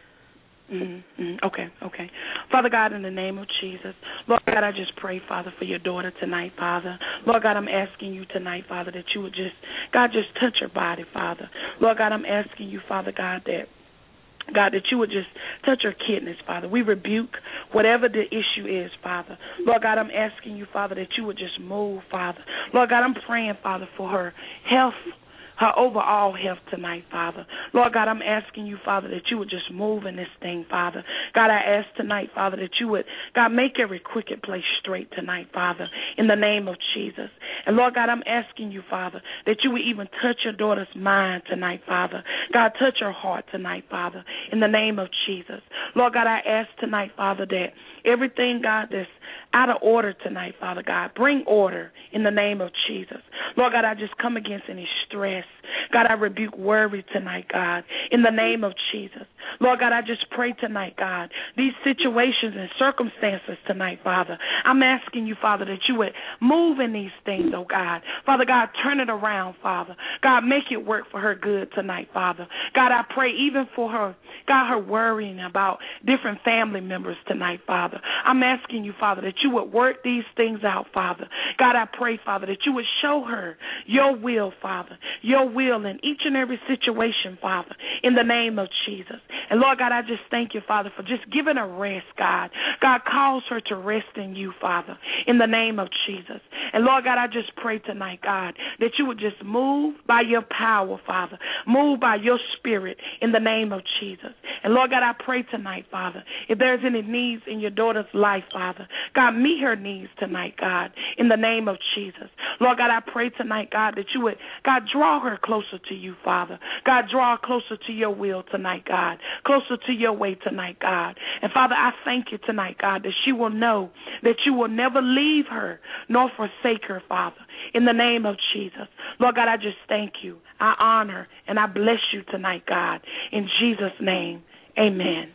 S2: Mm-hmm, mm-hmm. Okay, okay. Father God, in the name of Jesus, Lord God, I just pray, Father, for your daughter tonight, Father. Lord God, I'm asking you tonight, Father, that you would just, God, just touch her body, Father. Lord God, I'm asking you, Father God, that God, that you would just touch her kidneys, Father. We rebuke whatever the issue is, Father. Lord God, I'm asking you, Father, that you would just move, Father. Lord God, I'm praying, Father, for her health, her overall health tonight, Father. Lord God, I'm asking you, Father, that you would just move in this thing, Father. God, I ask tonight, Father, that you would, God, make every crooked place straight tonight, Father, in the name of Jesus. And Lord God, I'm asking you, Father, that you would even touch your daughter's mind tonight, Father. God, touch her heart tonight, Father, in the name of Jesus. Lord God, I ask tonight, Father, that everything, God, that's out of order tonight, Father God, bring order in the name of Jesus. Lord God, I just come against any stress. God, I rebuke worry tonight, God, in the name of Jesus. Lord God, I just pray tonight, God, these situations and circumstances tonight, Father, I'm asking you, Father, that you would move in these things, oh God. Father God, turn it around, Father. God, make it work for her good tonight, Father. God, I pray even for her, God, her worrying about different family members tonight, Father. I'm asking you, Father, that you would work these things out, Father. God, I pray, Father, that you would show her your will, Father, your will in each and every situation, Father, in the name of Jesus. And Lord God, I just thank you, Father, for just giving her rest, God. God calls her to rest in you, Father, in the name of Jesus. And Lord God, I just pray tonight, God, that you would just move by your power, Father. Move by your spirit in the name of Jesus. And Lord God, I pray tonight, Father, if there's any needs in your daughter's life, Father, God, meet her needs tonight, God, in the name of Jesus. Lord God, I pray tonight, God, that you would, God, draw her closer to you, Father. God, draw her closer to your will tonight, God, closer to your way tonight, God. And Father, I thank you tonight, God, that she will know that you will never leave her nor forsake her, Father, in the name of Jesus. Lord God, I just thank you. I honor and I bless you tonight, God, in Jesus' name. Amen.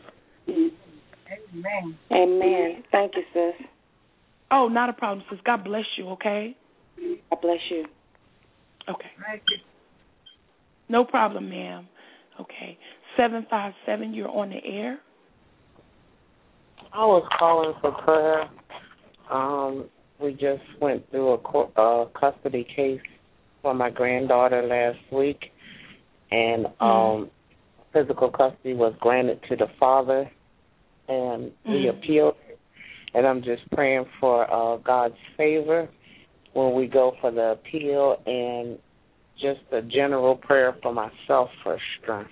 S5: Amen.
S4: Amen. Thank you, sis.
S2: Oh, not a problem, sis. God bless you, okay?
S4: God bless you.
S2: Okay.
S5: Thank you.
S2: No problem, ma'am. Okay. seven five seven, you're on the air.
S6: I was calling for prayer. Um, we just went through a court, uh, custody case for my granddaughter last week, and um, mm-hmm. physical custody was granted to the father, and mm-hmm. we appealed. And I'm just praying for uh, God's favor when we go for the appeal, and just a general prayer for myself for strength.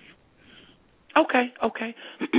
S2: Okay, okay.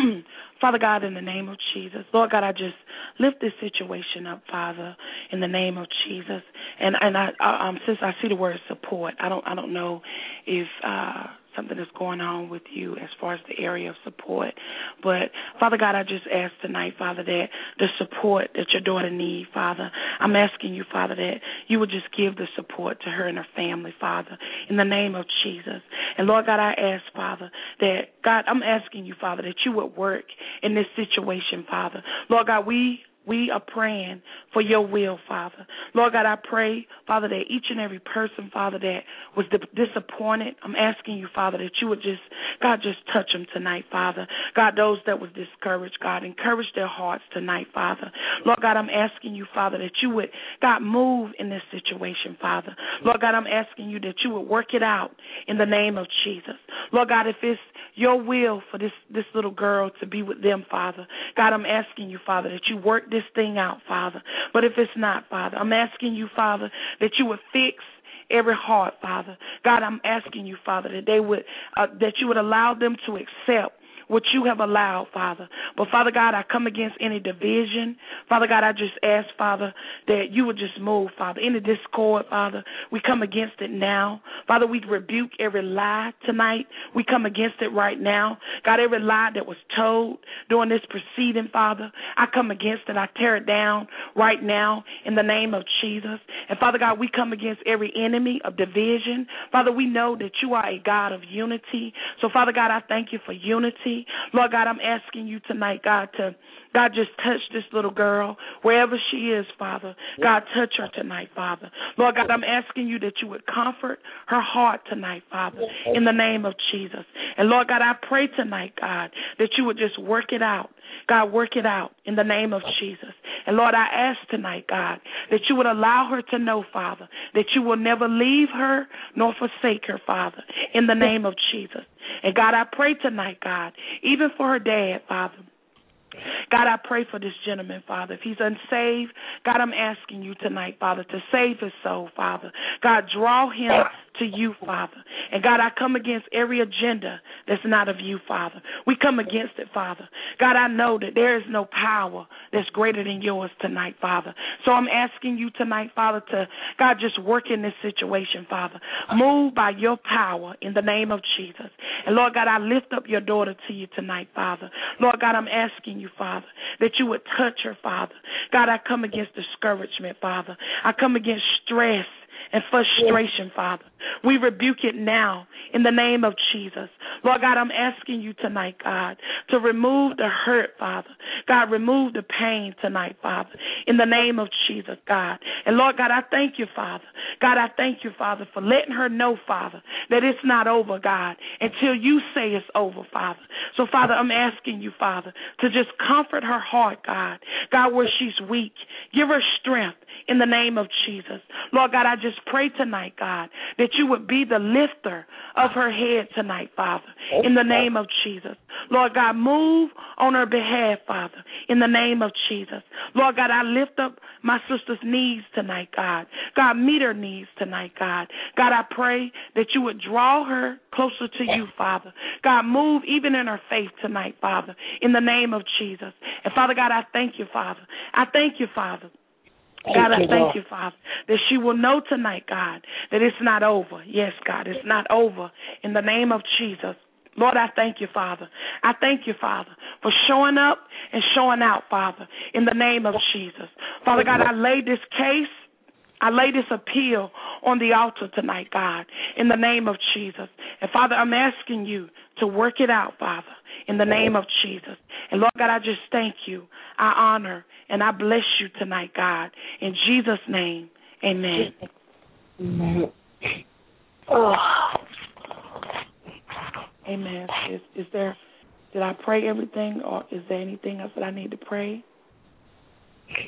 S2: Father God, in the name of Jesus, Lord God, I just lift this situation up, Father, in the name of Jesus. And and I, I um since I see the word support, I don't I don't know if uh, something is going on with you as far as the area of support. But Father God, I just ask tonight, Father, that the support that your daughter needs, Father, I'm asking you, Father, that you would just give the support to her and her family, Father, in the name of Jesus. And Lord God, I ask, Father, that God, I'm asking you, Father, that you would work in this situation, Father. Lord God, we We are praying for your will, Father. Lord God, I pray, Father, that each and every person, Father, that was disappointed, I'm asking you, Father, that you would just, God, just touch them tonight, Father. God, those that was discouraged, God, encourage their hearts tonight, Father. Lord God, I'm asking you, Father, that you would, God, move in this situation, Father. Lord God, I'm asking you that you would work it out in the name of Jesus. Lord God, if it's your will for this, this little girl to be with them, Father, God, I'm asking you, Father, that you work this thing out, Father. But if it's not, Father, I'm asking you, Father, that you would fix every heart, Father. God, I'm asking you, Father, that they would, uh, that you would allow them to accept what you have allowed, Father. But, Father God, I come against any division. Father God, I just ask, Father, that you would just move, Father. Any discord, Father, we come against it now. Father, we rebuke every lie tonight. We come against it right now. God, every lie that was told during this proceeding, Father, I come against it. I tear it down right now in the name of Jesus. And, Father God, we come against every enemy of division. Father, we know that you are a God of unity. So, Father God, I thank you for unity. Lord God, I'm asking you tonight, God, to, God, just touch this little girl wherever she is, Father. God, touch her tonight, Father. Lord God, I'm asking you that you would comfort her heart tonight, Father, in the name of Jesus. And Lord God, I pray tonight, God, that you would just work it out. God, work it out in the name of Jesus. And Lord, I ask tonight, God, that you would allow her to know, Father, that you will never leave her nor forsake her, Father, in the name of Jesus. And God, I pray tonight, God, even for her dad, Father. God, I pray for this gentleman, Father. If he's unsaved, God, I'm asking you tonight, Father, to save his soul, Father. God, draw him to you, Father. And God, I come against every agenda that's not of you, Father. We come against it, Father. God, I know that there is no power that's greater than yours tonight, Father. So I'm asking you tonight, Father, to, God, just work in this situation, Father. Move by your power in the name of Jesus. And Lord God, I lift up your daughter to you tonight, Father. Lord God, I'm asking you, Father, that you would touch her, Father. God, I come against discouragement, Father. I come against stress and frustration, Father. We rebuke it now in the name of Jesus. Lord God, I'm asking you tonight, God, to remove the hurt, Father. God, remove the pain tonight, Father, in the name of Jesus, God. And Lord God, I thank you, Father. God, I thank you, Father, for letting her know, Father, that it's not over, God, until you say it's over, Father. So, Father, I'm asking you, Father, to just comfort her heart, God. God, where she's weak, give her strength in the name of Jesus. Lord God, I just pray tonight, God, that you would be the lifter of her head tonight, Father, in the name of Jesus. Lord God, move on her behalf, Father, in the name of Jesus. Lord God, I lift up my sister's needs tonight, God. God, meet her needs tonight, God. God, I pray that you would draw her closer to you, Father. God, move even in her faith tonight, Father, in the name of Jesus. And Father God, I thank you, Father. I thank you, Father. God, I thank you, Father, that she will know tonight, God, that it's not over. Yes, God, it's not over. In the name of Jesus. Lord, I thank you, Father. I thank you, Father, for showing up and showing out, Father, in the name of Jesus. Father God, I lay this case, I lay this appeal on the altar tonight, God, in the name of Jesus. And Father, I'm asking you to work it out, Father, in the name of Jesus. And Lord God, I just thank you. I honor and I bless you tonight, God. In Jesus' name, amen.
S6: Amen. Oh.
S2: Amen. Is, is there, did I pray everything, or is there anything else that I need to pray?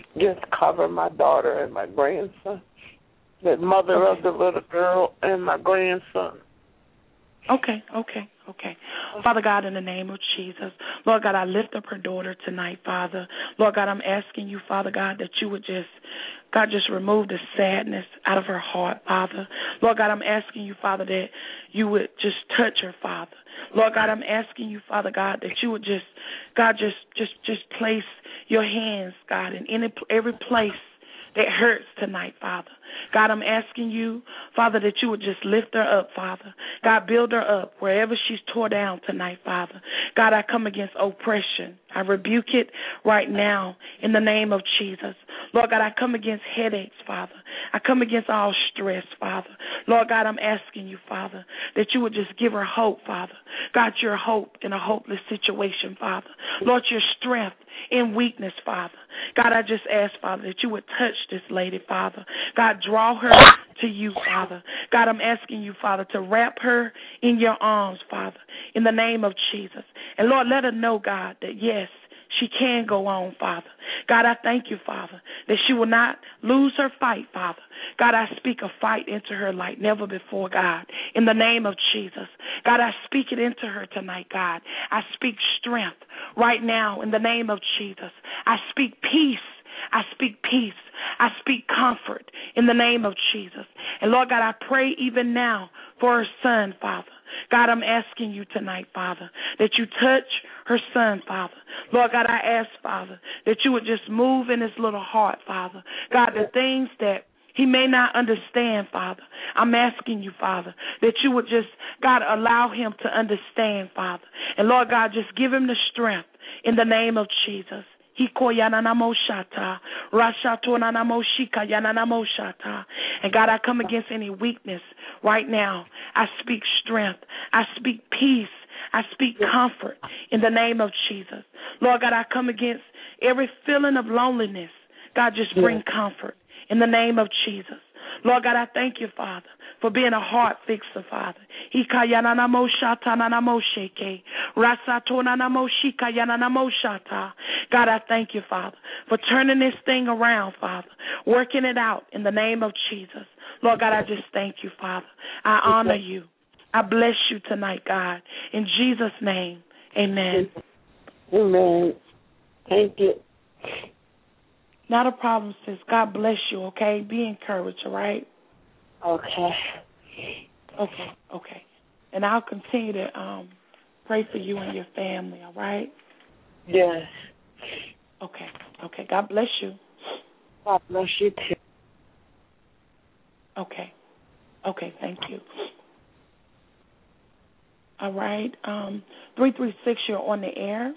S6: just cover my daughter and my grandson, the mother
S2: okay.
S6: of the little girl and my grandson.
S2: Okay, okay, okay. Father God, in the name of Jesus, Lord God, I lift up her daughter tonight, Father. Lord God, I'm asking you, Father God, that you would just, God, just remove the sadness out of her heart, Father. Lord God, I'm asking you, Father, that you would just touch her, Father. Lord God, I'm asking you, Father God, that you would just, God, just, just, just place your hands, God, in any, every place that hurts tonight, Father. God, I'm asking you, Father, that you would just lift her up, Father. God, build her up wherever she's tore down tonight, Father. God, I come against oppression. I rebuke it right now in the name of Jesus. Lord God, I come against headaches, Father. I come against all stress, Father. Lord God, I'm asking you, Father, that you would just give her hope, Father. God, your hope in a hopeless situation, Father. Lord, your strength in weakness, Father. God, I just ask, Father, that you would touch this lady, Father. God, draw her to you, Father. God, I'm asking you, Father, to wrap her in your arms, Father, in the name of Jesus. And Lord, let her know, God, that yes, she can go on, Father. God, I thank you, Father, that she will not lose her fight, Father. God, I speak a fight into her like never before, God, in the name of Jesus. God, I speak it into her tonight, God. I speak strength right now in the name of Jesus. I speak peace. I speak peace. I speak comfort in the name of Jesus. And Lord God, I pray even now for her son, Father. God, I'm asking you tonight, Father, that you touch her son, Father. Lord God, I ask, Father, that you would just move in his little heart, Father. God, the things that he may not understand, Father, I'm asking you, Father, that you would just, God, allow him to understand, Father. And Lord God, just give him the strength in the name of Jesus. And God, I come against any weakness right now. I speak strength. I speak peace. I speak comfort in the name of Jesus. Lord God, I come against every feeling of loneliness. God, just bring comfort in the name of Jesus. Lord God, I thank you, Father, for being a heart fixer, Father. God, I thank you, Father, for turning this thing around, Father, working it out in the name of Jesus. Lord God, I just thank you, Father. I honor you. I bless you tonight, God. In Jesus' name, amen.
S6: Amen. Thank you.
S2: Not a problem, sis. God bless you, okay? Be encouraged, all right?
S6: Okay.
S2: Okay, okay. And I'll continue to um, pray for you and your family, all right?
S6: Yes.
S2: Okay, okay. God bless you.
S6: God bless you, too.
S2: Okay. Okay, thank you. All right. Um, three three six, you're on the air.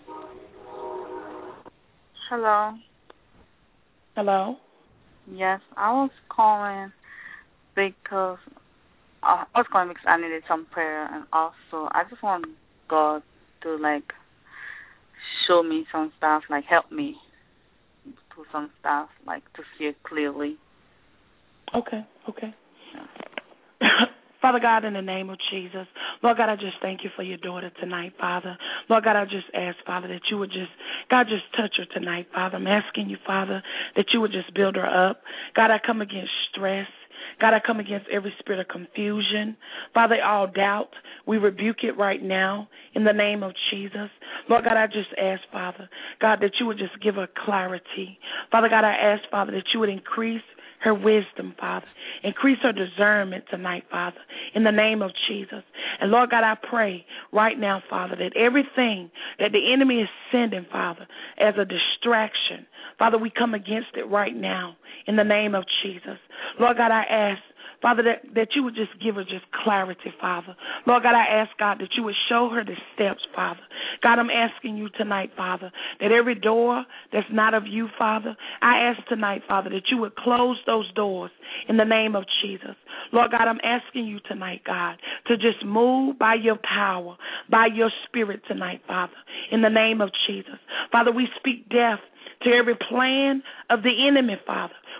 S7: Hello.
S2: Hello?
S7: Yes, I was calling because uh, I was calling because I needed some prayer, and also I just want God to like show me some stuff, like help me do some stuff, like to see it clearly.
S2: Okay, okay. Yeah. Father God, in the name of Jesus, Lord God, I just thank you for your daughter tonight, Father. Lord God, I just ask, Father, that you would just, God, just touch her tonight, Father. I'm asking you, Father, that you would just build her up. God, I come against stress. God, I come against every spirit of confusion. Father, all doubt, we rebuke it right now in the name of Jesus. Lord God, I just ask, Father, God, that you would just give her clarity. Father God, I ask, Father, that you would increase her wisdom, Father. Increase her discernment tonight, Father, in the name of Jesus. And Lord God, I pray right now, Father, that everything that the enemy is sending, Father, as a distraction, Father, we come against it right now in the name of Jesus. Lord God, I ask, Father, that, that you would just give her just clarity, Father. Lord God, I ask, God, that you would show her the steps, Father. God, I'm asking you tonight, Father, that every door that's not of you, Father, I ask tonight, Father, that you would close those doors in the name of Jesus. Lord God, I'm asking you tonight, God, to just move by your power, by your spirit tonight, Father, in the name of Jesus. Father, we speak death to every plan of the enemy, Father.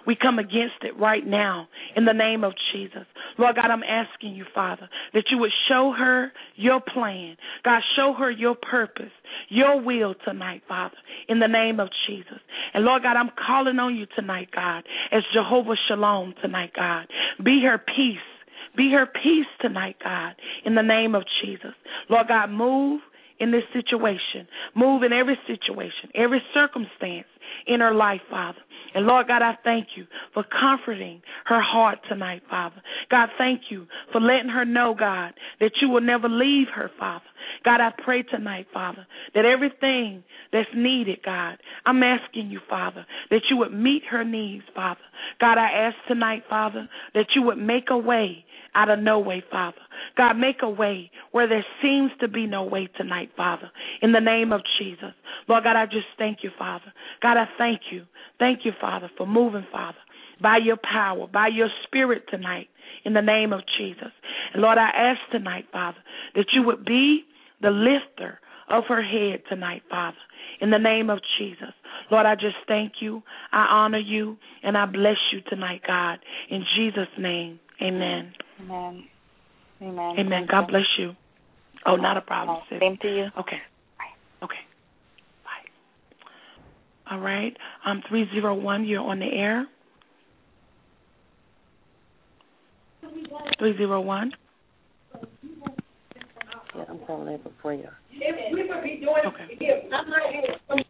S2: We come against it right now in the name of Jesus. Lord God, I'm asking you, Father, that you would show her your plan. God, show her your purpose, your will tonight, Father, in the name of Jesus. And Lord God, I'm calling on you tonight, God, as Jehovah Shalom tonight, God. Be her peace. Be her peace tonight, God, in the name of Jesus. Lord God, move in this situation. Move in every situation, every circumstance in her life, Father. And Lord God, I thank you for comforting her heart tonight, Father. God, thank you for letting her know, God, that you will never leave her, Father. God, I pray tonight, Father, that everything that's needed, God, I'm asking you, Father, that you would meet her needs, Father. God, I ask tonight, Father, that you would make a way out of no way, Father. God, make a way where there seems to be no way tonight, Father, in the name of Jesus. Lord God, I just thank you, Father. God, I thank you. Thank you, Father, for moving, Father, by your power, by your spirit tonight, in the name of Jesus. And Lord, I ask tonight, Father, that you would be the lifter of her head tonight, Father, in the name of Jesus. Lord, I just thank you, I honor you, and I bless you tonight, God, in Jesus' name. Amen.
S7: Amen. Amen.
S2: Amen.
S7: Thank
S2: God
S7: you.
S2: bless you. Oh, not a problem, sis.
S7: Same to you.
S2: Okay. Bye. Okay. Bye. All right. Um, three zero one, you're on the air. three zero one.
S6: Yeah, I'm calling in for prayer.
S2: Okay.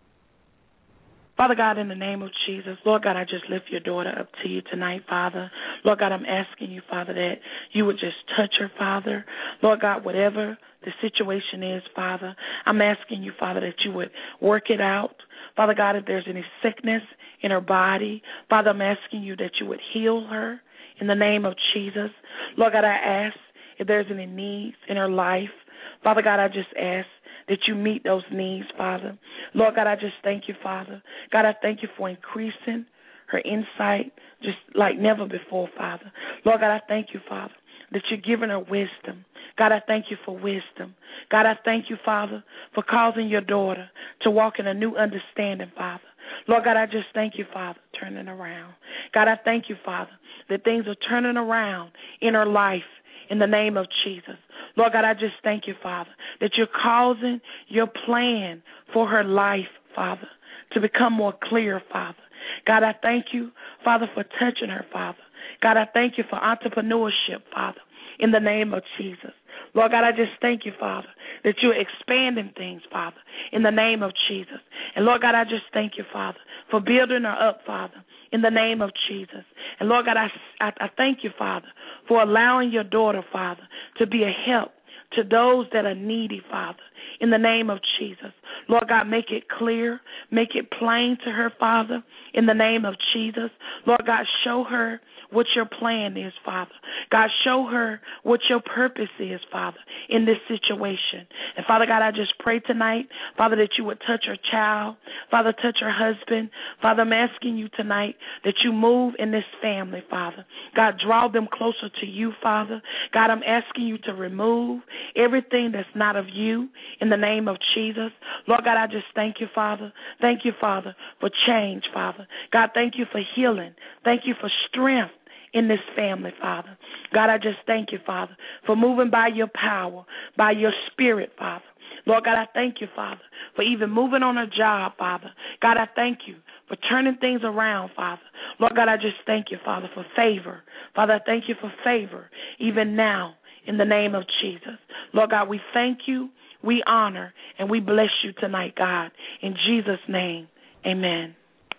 S2: Father God, in the name of Jesus, Lord God, I just lift your daughter up to you tonight, Father. Lord God, I'm asking you, Father, that you would just touch her, Father. Lord God, whatever the situation is, Father, I'm asking you, Father, that you would work it out. Father God, if there's any sickness in her body, Father, I'm asking you that you would heal her in the name of Jesus. Lord God, I ask if there's any needs in her life. Father God, I just ask that you meet those needs, Father. Lord God, I just thank you, Father. God, I thank you for increasing her insight just like never before, Father. Lord God, I thank you, Father, that you're giving her wisdom. God, I thank you for wisdom. God, I thank you, Father, for causing your daughter to walk in a new understanding, Father. Lord God, I just thank you, Father, turning around. God, I thank you, Father, that things are turning around in her life in the name of Jesus. Lord God, I just thank you, Father, that you're causing your plan for her life, Father, to become more clear, Father. God, I thank you, Father, for touching her, Father. God, I thank you for entrepreneurship, Father, in the name of Jesus. Lord God, I just thank you, Father, that you're expanding things, Father, in the name of Jesus. And Lord God, I just thank you, Father, for building her up, Father, in the name of Jesus. And Lord God, I, I, I thank you, Father, for allowing your daughter, Father, to be a help to those that are needy, Father, in the name of Jesus. Lord God, make it clear, make it plain to her, Father, in the name of Jesus. Lord God, show her what your plan is, Father. God, show her what your purpose is, Father, in this situation. And Father God, I just pray tonight, Father, that you would touch her child, Father, touch her husband. Father, I'm asking you tonight that you move in this family, Father. God, draw them closer to you, Father. God, I'm asking you to remove everything that's not of you in the name of Jesus. Lord God, I just thank you, Father. Thank you, Father, for change, Father. God, thank you for healing. Thank you for strength in this family, Father. God, I just thank you, Father, for moving by your power, by your spirit, Father. Lord God, I thank you, Father, for even moving on a job, Father. God, I thank you for turning things around, Father. Lord God, I just thank you, Father, for favor. Father, I thank you for favor even now in the name of Jesus. Lord God, we thank you, we honor, and we bless you tonight, God. In Jesus' name, amen.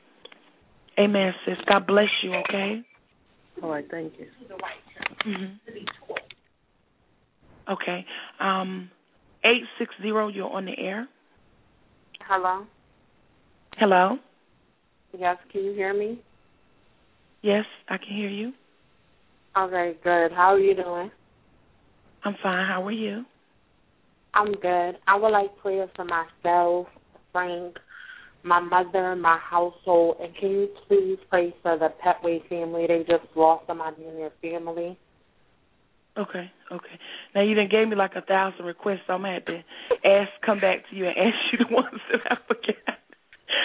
S2: Amen, sis. God bless you, okay?
S6: All right, thank you.
S2: Mm-hmm. Okay. Um, eight six zero, you're on the air.
S8: Hello?
S2: Hello?
S8: Yes, can you hear me?
S2: Yes, I can hear you.
S8: Okay, good. How are you doing?
S2: I'm fine. How are you?
S8: I'm good. I would like prayer for myself, Frank, my mother, my household, and can you please pray for the Petway family? They just lost somebody in their family.
S2: Okay, okay. Now, you done gave me like a thousand requests, so I'm going to have to ask, come back to you and ask you the ones that I forgot.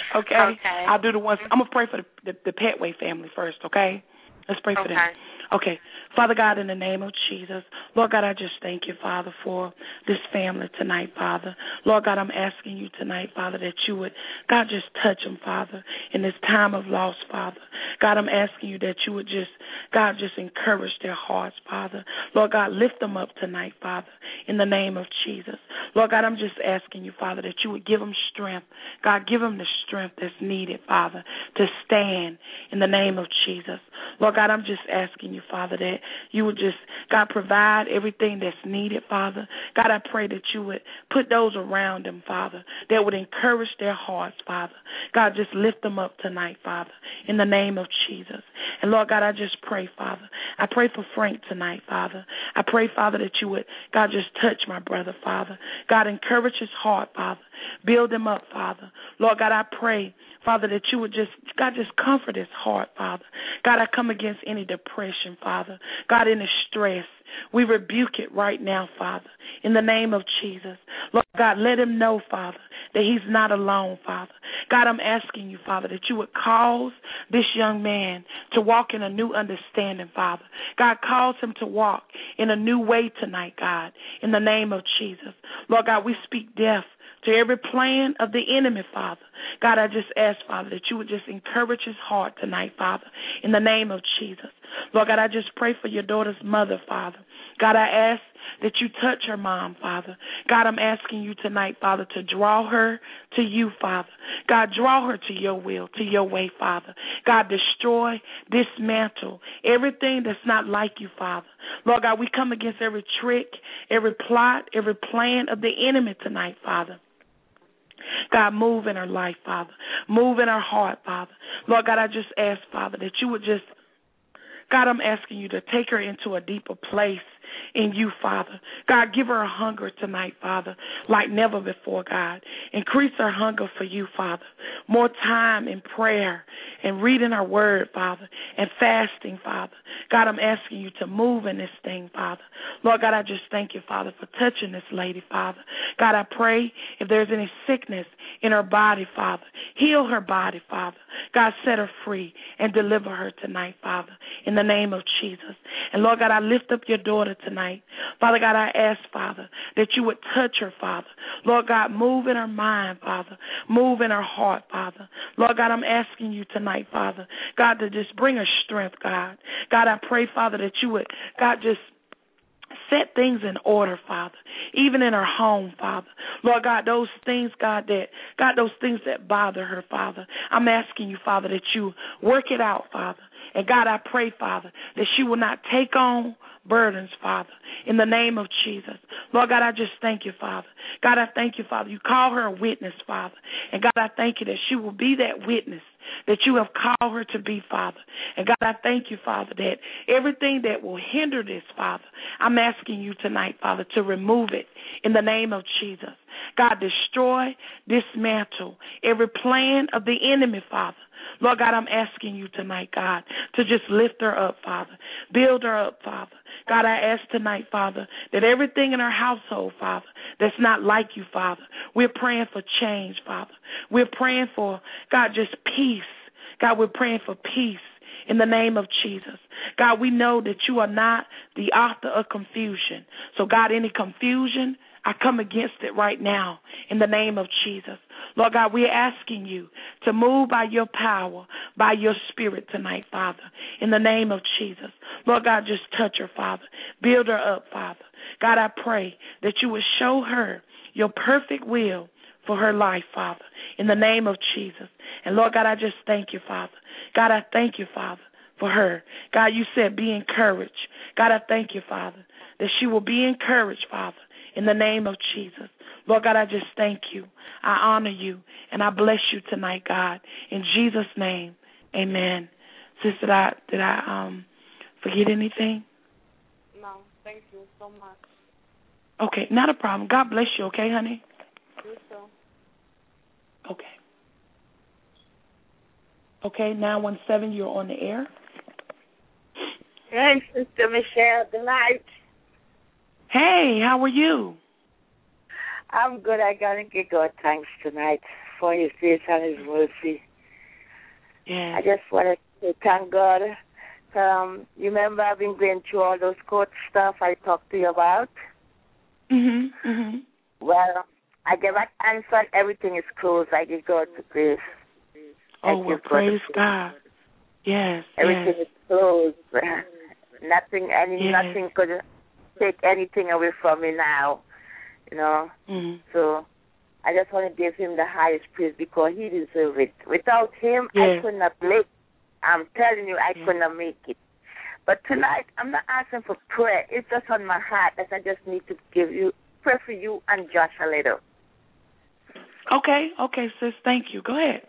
S2: Okay?
S7: Okay.
S2: I'll do the ones. I'm going to pray for the, the, the Petway family first, okay? Let's pray for
S7: Okay.
S2: them. Okay. Father God, in the name of Jesus, Lord God, I just thank you, Father, for this family tonight, Father. Lord God, I'm asking you tonight, Father, that you would, God, just touch them, Father, in this time of loss, Father. God, I'm asking you that you would just, God, just encourage their hearts, Father. Lord God, lift them up tonight, Father, in the name of Jesus. Lord God, I'm just asking you, Father, that you would give them strength. God, give them the strength that's needed, Father, to stand in the name of Jesus. Lord God, I'm just asking you, Father, that you would just, God, provide everything that's needed, Father. God, I pray that you would put those around them, Father, that would encourage their hearts, Father. God, just lift them up tonight, Father, in the name of Jesus. And Lord God, I just pray, Father. I pray for Frank tonight, Father. I pray, Father, that you would, God, just touch my brother, Father. God, encourage his heart, Father. Build him up, Father. Lord God, I pray, Father, that you would just, God, just comfort his heart, Father. God, I come against any depression, Father. God, any stress. We rebuke it right now, Father, in the name of Jesus. Lord God, let him know, Father, that he's not alone, Father. God, I'm asking you, Father, that you would cause this young man to walk in a new understanding, Father. God, cause him to walk in a new way tonight, God, in the name of Jesus. Lord God, we speak death to every plan of the enemy, Father. God, I just ask, Father, that you would just encourage his heart tonight, Father, in the name of Jesus. Lord God, I just pray for your daughter's mother, Father. God, I ask that you touch her mom, Father. God, I'm asking you tonight, Father, to draw her to you, Father. God, draw her to your will, to your way, Father. God, destroy, dismantle everything that's not like you, Father. Lord God, we come against every trick, every plot, every plan of the enemy tonight, Father. God, move in her life, Father. Move in her heart, Father. Lord God, I just ask, Father, that you would just, God, I'm asking you to take her into a deeper place in you, Father. God, give her a hunger tonight, Father, like never before, God. Increase her hunger for you, Father. More time in prayer and reading her word, Father, and fasting, Father. God, I'm asking you to move in this thing, Father. Lord God, I just thank you, Father, for touching this lady, Father. God, I pray if there's any sickness in her body, Father, heal her body, Father. God, set her free and deliver her tonight, Father, in the name of Jesus. And Lord God, I lift up your daughter tonight. Father God, I ask, Father, that you would touch her, Father. Lord God, move in her mind, Father. Move in her heart, Father. Lord God, I'm asking you tonight, Father, God, to just bring her strength, God. God, I pray, Father, that you would, God, just set things in order, Father, even in her home, Father. Lord God, those things, God, that, God, those things that bother her, Father, I'm asking you, Father, that you work it out, Father. And God, I pray, Father, that she will not take on burdens, Father, in the name of Jesus. Lord God, I just thank you, Father. God, I thank you, Father. You call her a witness, Father. And God, I thank you that she will be that witness that you have called her to be, Father. And God, I thank you, Father, that everything that will hinder this, Father, I'm asking you tonight, Father, to remove it in the name of Jesus. God, destroy, dismantle every plan of the enemy, Father. Lord God, I'm asking you tonight, God, to just lift her up, Father. Build her up, Father. God, I ask tonight, Father, that everything in her household, Father, that's not like you, Father, we're praying for change, Father. We're praying for, God, just peace. God, we're praying for peace in the name of Jesus. God, we know that you are not the author of confusion. So, God, any confusion, I come against it right now in the name of Jesus. Lord God, we're asking you to move by your power, by your spirit tonight, Father, in the name of Jesus. Lord God, just touch her, Father. Build her up, Father. God, I pray that you would show her your perfect will for her life, Father, in the name of Jesus. And Lord God, I just thank you, Father. God, I thank you, Father, for her. God, you said be encouraged. God, I thank you, Father, that she will be encouraged, Father, in the name of Jesus. Lord God, I just thank you. I honor you, and I bless you tonight, God. In Jesus' name, amen. Sister, did I, did I um, forget anything?
S8: No, thank you so much.
S2: Okay, not a problem. God bless you, okay, honey?
S8: You too.
S2: Okay. Okay, nine one seven, you're on the air.
S5: Hey, Sister Michelle, good night.
S2: Hey, how are you?
S5: I'm good. I got to get good. Thanks tonight.
S9: for His grace and His mercy.
S2: Yeah.
S9: I just want to say thank God. Um, you remember I've been going through all those court stuff I talked to you about?
S2: Mhm. Mhm.
S9: Well, I get that answer. Everything is closed. I give God to grace.
S2: Oh, well, praise God. Yes.
S9: Everything
S2: yes.
S9: is closed. Nothing, any,
S2: yes.
S9: nothing could take anything away from me now. You know.
S2: Mhm.
S9: So I just want to give Him the highest praise because He deserves it. Without Him,
S2: yes.
S9: I could not make. I'm telling you, I
S2: yes.
S9: could not make it. But tonight, I'm not asking for prayer. It's just on my heart that I just need to give you pray for you and Josh a little.
S2: Okay, okay, sis. Thank you. Go ahead.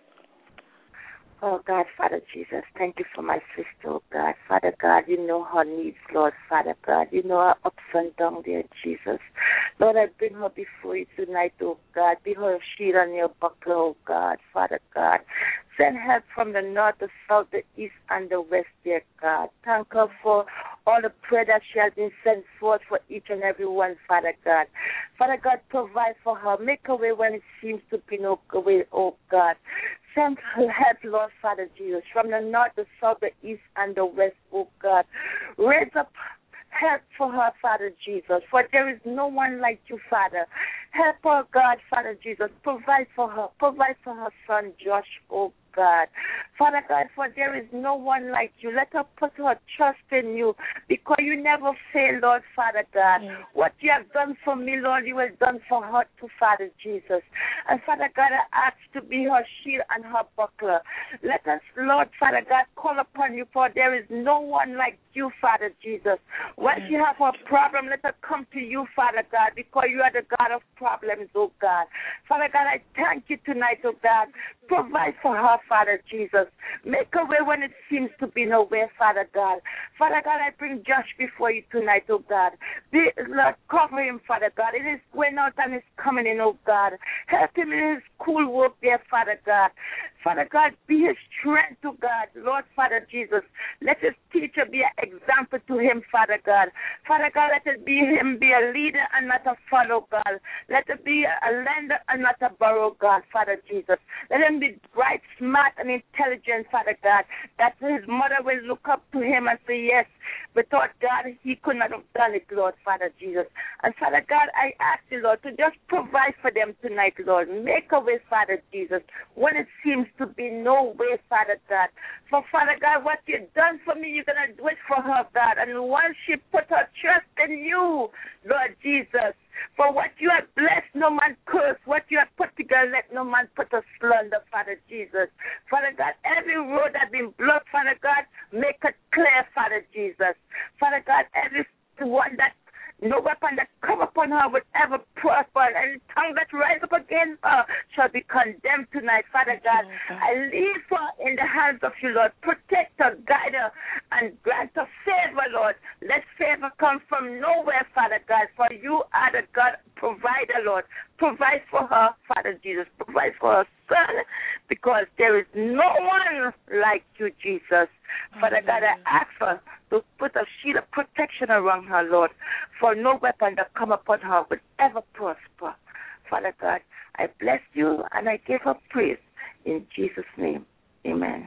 S9: Oh, God, Father Jesus, thank you for my sister, oh, God. Father God, you know her needs, Lord, Father God. You know her ups and downs, dear Jesus. Lord, I bring her before you tonight, oh, God. Be her shield and your buckler, oh, God, Father God. Send help from the north, the south, the east, and the west, dear God. Thank her for all the prayer that she has been sent forth for each and every one, Father God. Father God, provide for her. Make a way when it seems to be no way, oh, God. Send help, Lord, Father Jesus, from the north, the south, the east, and the west, oh, God. Raise up help for her, Father Jesus, for there is no one like you, Father. Help her, God, Father Jesus. Provide for her. Provide for her son, Josh, oh, God. Father God, for there is no one like you. Let her put her trust in you because you never fail, Lord, Father God. Yes. What you have done for me, Lord, you have done for her too, Father Jesus. And Father God, I ask to be her shield and her buckler. Let us, Lord, Father God, call upon you, for there is no one like you, Father Jesus. When yes. she has a problem, let her come to you, Father God, because you are the God of problems, oh God. Father God, I thank you tonight, oh God. Provide for her, Father Jesus. Make a way when it seems to be no way, Father God. Father God, I bring Josh before you tonight, oh God. Be, Lord, cover him, Father God. It is going out and it's coming in, oh God. Help him in his school work there, Father God. Father God, be his strength, oh God. Lord, Father Jesus, let his teacher be an example to him, Father God. Father God, let it be him be a leader and not a follow, God. Let it be a lender and not a borrow, God, Father Jesus. Let him be bright, smart, and intelligent, Father God, that his mother will look up to him and say, yes, without God, he could not have done it, Lord, Father Jesus. And Father God, I ask you, Lord, to just provide for them tonight, Lord. Make a way, Father Jesus, when it seems to be no way, Father God. For Father God, what you've done for me, you're going to do it for her, God. And once she put her trust in you, Lord Jesus, for what you have blessed, no man curse. What you have put together, let no man put a slander, Father Jesus. Father God, every road that has been blocked, Father God, make it clear, Father Jesus. Father God, every one that no weapon that come upon her will ever prosper, and any tongue that rise up against her shall be condemned tonight, Father God. I leave her in the hands of you, Lord. Protect her, guide her, and grant her favor, Lord. Let favor come from nowhere, Father God, for you are the God provider, Lord. Provide for her, Father Jesus. Provide for her son, because there is no one like you, Jesus. Father God, I ask her to put a shield of protection around her, Lord, for no weapon that come upon her will ever prosper. Father God, I bless you and I give her praise in Jesus' name. Amen.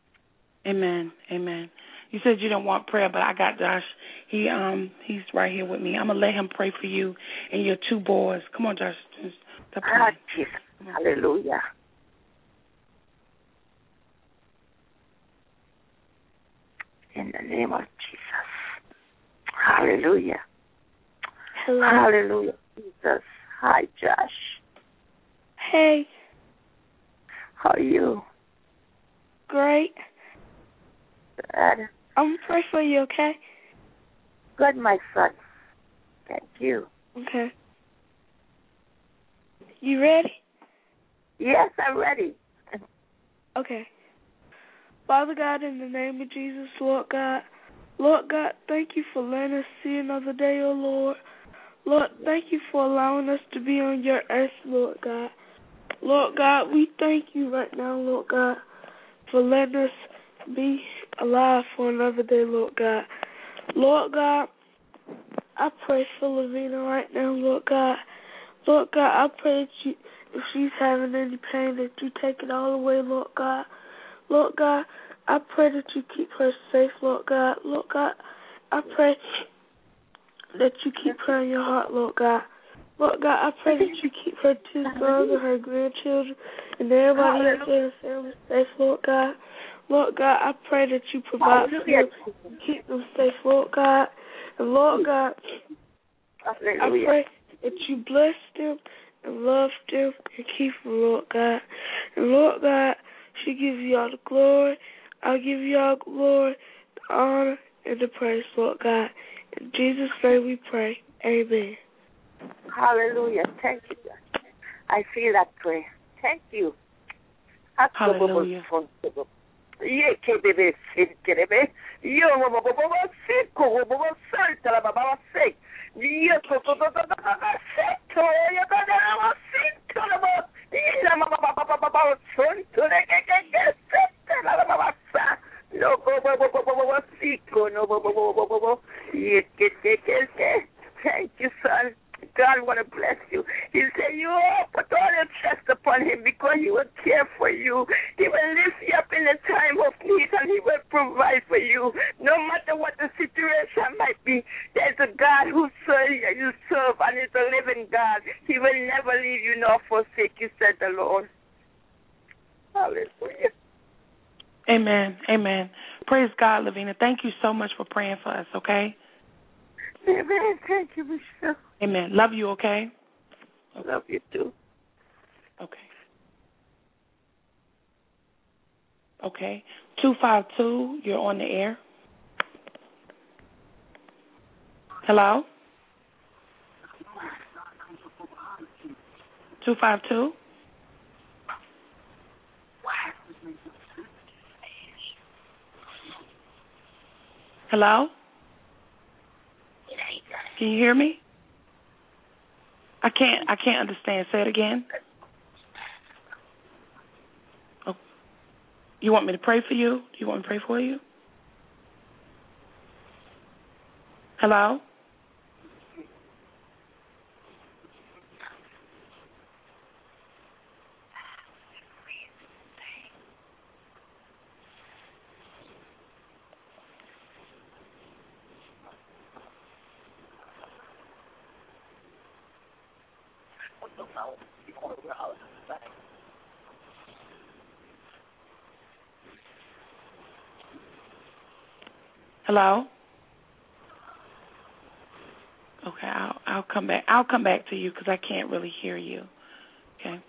S2: Amen. Amen. You said you don't want prayer, but I got Josh. He um he's right here with me. I'm gonna let him pray for you and your two boys. Come on, Josh.
S9: Ah, Jesus. Hallelujah. In the name of Jesus. Hallelujah.
S10: Hello.
S9: Hallelujah, Jesus. Hi, Josh.
S10: Hey.
S9: How are you?
S10: Great.
S9: Good.
S10: I'm going to pray for you, okay?
S9: Good, my son. Thank you.
S10: Okay. You ready?
S9: Yes, I'm ready.
S10: Okay. Father God, in the name of Jesus, Lord God, Lord God, thank you for letting us see another day, oh Lord. Lord, thank you for allowing us to be on your earth, Lord God. Lord God, we thank you right now, Lord God, for letting us be alive for another day, Lord God. Lord God, I pray for Lavina right now, Lord God. Lord God, I pray that you, if she's having any pain, that you take it all away, Lord God. Lord God, I pray that you keep her safe, Lord God. Lord God, I pray that you keep her in your heart, Lord God. Lord God, I pray that you keep her two sons and her grandchildren and everybody else in her family safe, Lord God. Lord God, I pray that you provide for them and keep them safe, Lord God. And Lord God, I pray that you bless them and love them and keep them, Lord God. And Lord God, she gives you all the glory. I'll give you all the glory, the honor, and the praise, Lord God. In Jesus' name we pray. Amen.
S9: Hallelujah. Thank you, God. I feel that prayer. Thank you.
S2: Hallelujah.
S9: Thank you, son. God want to bless you. He said, you put all your trust upon him because he will care for you. He will lift you up in the time of need and he will provide for you. No matter what the situation might be, there's a God who serve, you serve and is a living God. He will never leave you nor forsake you, said the Lord. Hallelujah.
S2: Amen. Amen. Praise God, Lavina. Thank you so much for praying for us, okay?
S9: Amen. Thank you, Michelle.
S2: Amen. Love you, okay?
S9: okay? Love you, too.
S2: Okay. Okay. two five two, you're on the air. Hello? two five two? Hello? Can you hear me? I can't I can't understand. Say it again. Oh. You want me to pray for you? Do you want me to pray for you? Hello? Hello? Okay, I'll I'll come back. I'll come back to you because I can't really hear you. Okay.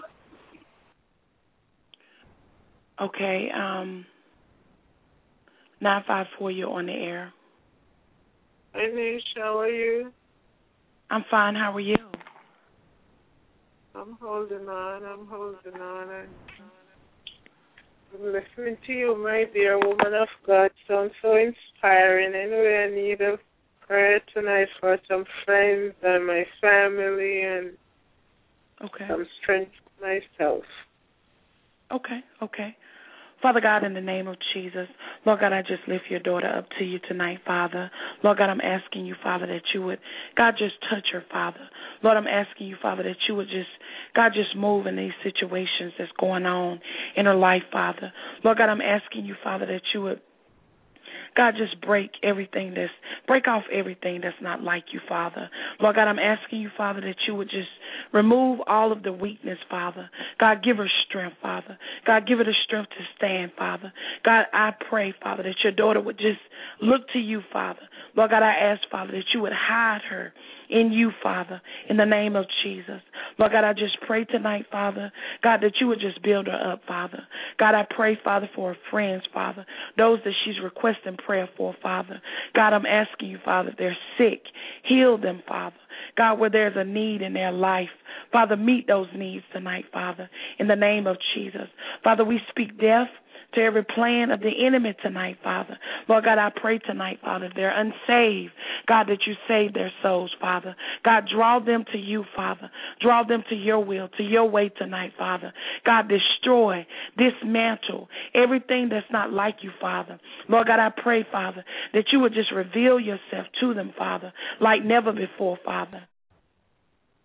S2: Okay. Um. Nine five four. You're on the air.
S11: Hi, Nish. How are you?
S2: I'm fine. How are you?
S11: I'm holding on. I'm holding on. I'm listening to you, my dear woman of God. Sounds so inspiring. Anyway, I need a prayer tonight for some friends and my family and
S2: okay.
S11: some strength myself.
S2: Okay, okay. Father God, in the name of Jesus, Lord God, I just lift your daughter up to you tonight, Father. Lord God, I'm asking you, Father, that you would, God, just touch her, Father. Lord, I'm asking you, Father, that you would just, God, just move in these situations that's going on in her life, Father. Lord God, I'm asking you, Father, that you would, God, just break everything that's, break off everything that's not like you, Father. Lord God, I'm asking you, Father, that you would just remove all of the weakness, Father. God, give her strength, Father. God, give her the strength to stand, Father. God, I pray, Father, that your daughter would just look to you, Father. Lord God, I ask, Father, that you would hide her in you, Father, in the name of Jesus. Lord God, I just pray tonight, Father, God, that you would just build her up, Father. God, I pray, Father, for her friends, Father, those that she's requesting prayer for, Father. God, I'm asking you, Father, if they're sick, heal them, Father. God, where there's a need in their life, Father, meet those needs tonight, Father, in the name of Jesus. Father, we speak death to every plan of the enemy tonight, Father. Lord God, I pray tonight, Father, if they're unsaved, God, that you save their souls, Father. God, draw them to you, Father. Draw them to your will, to your way tonight, Father. God, destroy, dismantle everything that's not like you, Father. Lord God, I pray, Father, that you would just reveal yourself to them, Father, like never before, Father.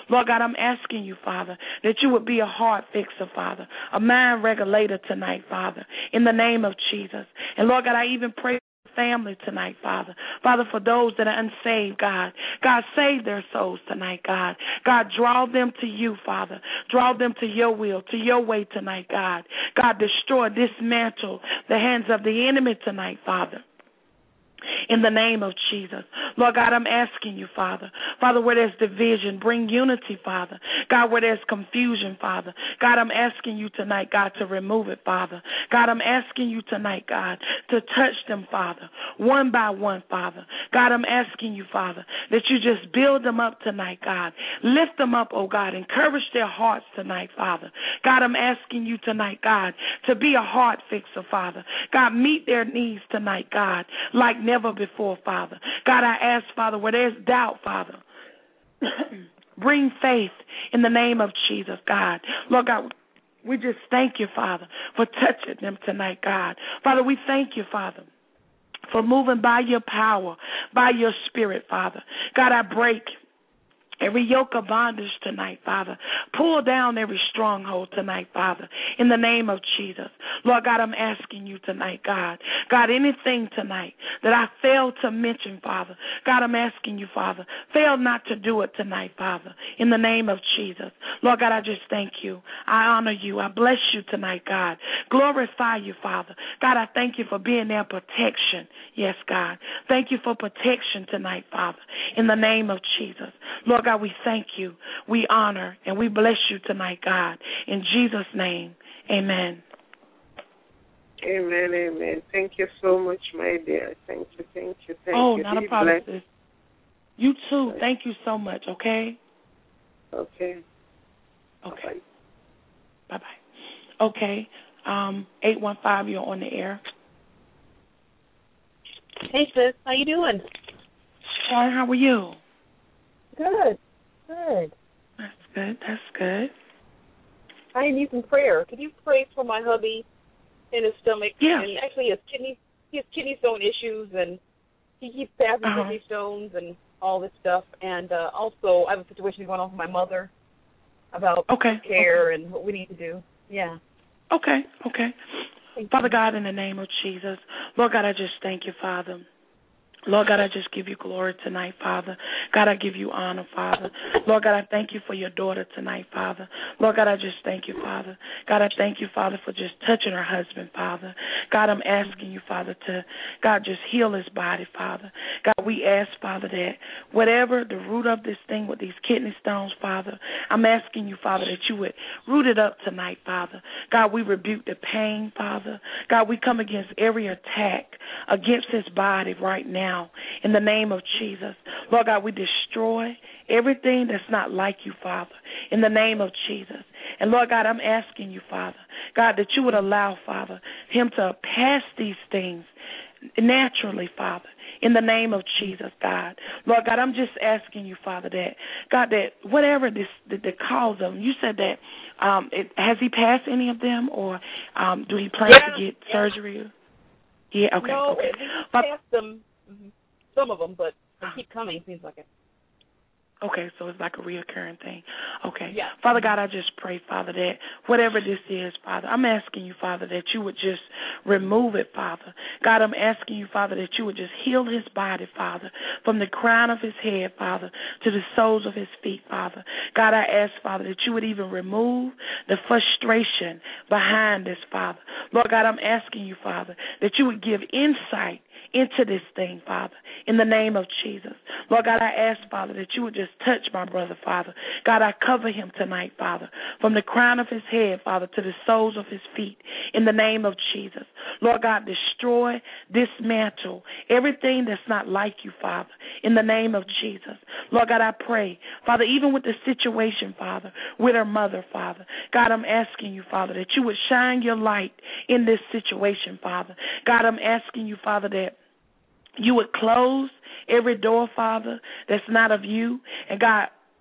S2: Lord God, I'm asking you, Father, that you would be a heart fixer, Father, a mind regulator tonight, Father, in the name of Jesus. And Lord God, I even pray family tonight, Father. Father, for those that are unsaved, God. God, save their souls tonight, God. God, draw them to you, Father. Draw them to your will, to your way tonight, God. God, destroy, dismantle the hands of the enemy tonight, Father. In the name of Jesus. Lord God, I'm asking you, Father. Father, where there's division, bring unity, Father. God, where there's confusion, Father. God, I'm asking you tonight, God, to remove it, Father. God, I'm asking you tonight, God, to touch them, Father, one by one, Father. God, I'm asking you, Father, that you just build them up tonight, God. Lift them up, oh God. Encourage their hearts tonight, Father. God, I'm asking you tonight, God, to be a heart fixer, Father. God, meet their needs tonight, God, like never before, Father. God, I ask, Father, where there's doubt, Father, bring faith in the name of Jesus, God. Lord God, we just thank you, Father, for touching them tonight, God. Father, we thank you, Father, for moving by your power, by your spirit, Father. God, I break every yoke of bondage tonight, Father. Pull down every stronghold tonight, Father, in the name of Jesus. Lord God, I'm asking you tonight, God. God, anything tonight that I failed to mention, Father. God, I'm asking you, Father. Fail not to do it tonight, Father, in the name of Jesus. Lord God, I just thank you. I honor you. I bless you tonight, God. Glorify you, Father. God, I thank you for being their protection. Yes, God. Thank you for protection tonight, Father, in the name of Jesus. Lord God, we thank you, we honor, and we bless you tonight, God. In Jesus' name, amen.
S11: Amen, amen. Thank you so much, my dear. Thank you, thank you, thank
S2: oh,
S11: you.
S2: Oh, not
S11: Be
S2: a problem,
S11: blessed.
S2: sis. You too. Thank you so much, okay?
S11: Okay.
S2: Okay. Bye-bye. Bye-bye. Okay. Um, eight one five, you're on the air.
S12: Hey, sis. How you doing?
S2: Hi, how are you?
S12: Good. Good.
S2: That's good. That's good.
S12: I need some prayer. Could you pray for my hubby in his stomach?
S2: Yeah.
S12: And actually, he has kidney, he has kidney stone issues, and he keeps passing
S2: uh-huh.
S12: kidney stones and all this stuff. And uh, also, I have a situation going on with my mother about
S2: okay.
S12: care
S2: okay.
S12: and what we need to do. Yeah.
S2: Okay. Okay.
S12: Thank
S2: Father
S12: you.
S2: God, in the name of Jesus, Lord God, I just thank you, Father. Lord God, I just give you glory tonight, Father. God, I give you honor, Father. Lord God, I thank you for your daughter tonight, Father. Lord God, I just thank you, Father. God, I thank you, Father, for just touching her husband, Father. God, I'm asking you, Father, to, God, just heal his body, Father. God, we ask, Father, that whatever the root of this thing with these kidney stones, Father, I'm asking you, Father, that you would root it up tonight, Father. God, we rebuke the pain, Father. God, we come against every attack against his body right now. In the name of Jesus. Lord God, we destroy everything that's not like you, Father, in the name of Jesus. And Lord God, I'm asking you, Father, God, that you would allow, Father, him to pass these things naturally, Father, in the name of Jesus, God. Lord God, I'm just asking you, Father, that, God, that whatever this, the, the cause of them, you said that, um, it, has he passed any of them, or um, do he plan
S12: yeah,
S2: to get
S12: yeah.
S2: surgery? Yeah, okay,
S12: no,
S2: okay.
S12: he
S2: But,
S12: passed them, some of them, but they keep coming, seems like it.
S2: Okay, so it's like a reoccurring thing. Okay.
S12: Yeah.
S2: Father God, I just pray, Father, that whatever this is, Father, I'm asking you, Father, that you would just remove it, Father. God, I'm asking you, Father, that you would just heal his body, Father, from the crown of his head, Father, to the soles of his feet, Father. God, I ask, Father, that you would even remove the frustration behind this, Father. Lord God, I'm asking you, Father, that you would give insight into this thing, Father, in the name of Jesus. Lord God, I ask, Father, that you would just touch my brother, Father. God, I cover him tonight, Father, from the crown of his head, Father, to the soles of his feet, in the name of Jesus. Lord God, destroy, dismantle everything that's not like you, Father, in the name of Jesus. Lord God, I pray, Father, even with the situation, Father, with her mother, Father, God, I'm asking you, Father, that you would shine your light in this situation, Father. God, I'm asking you, Father, that you would close every door, Father, that's not of you. And God,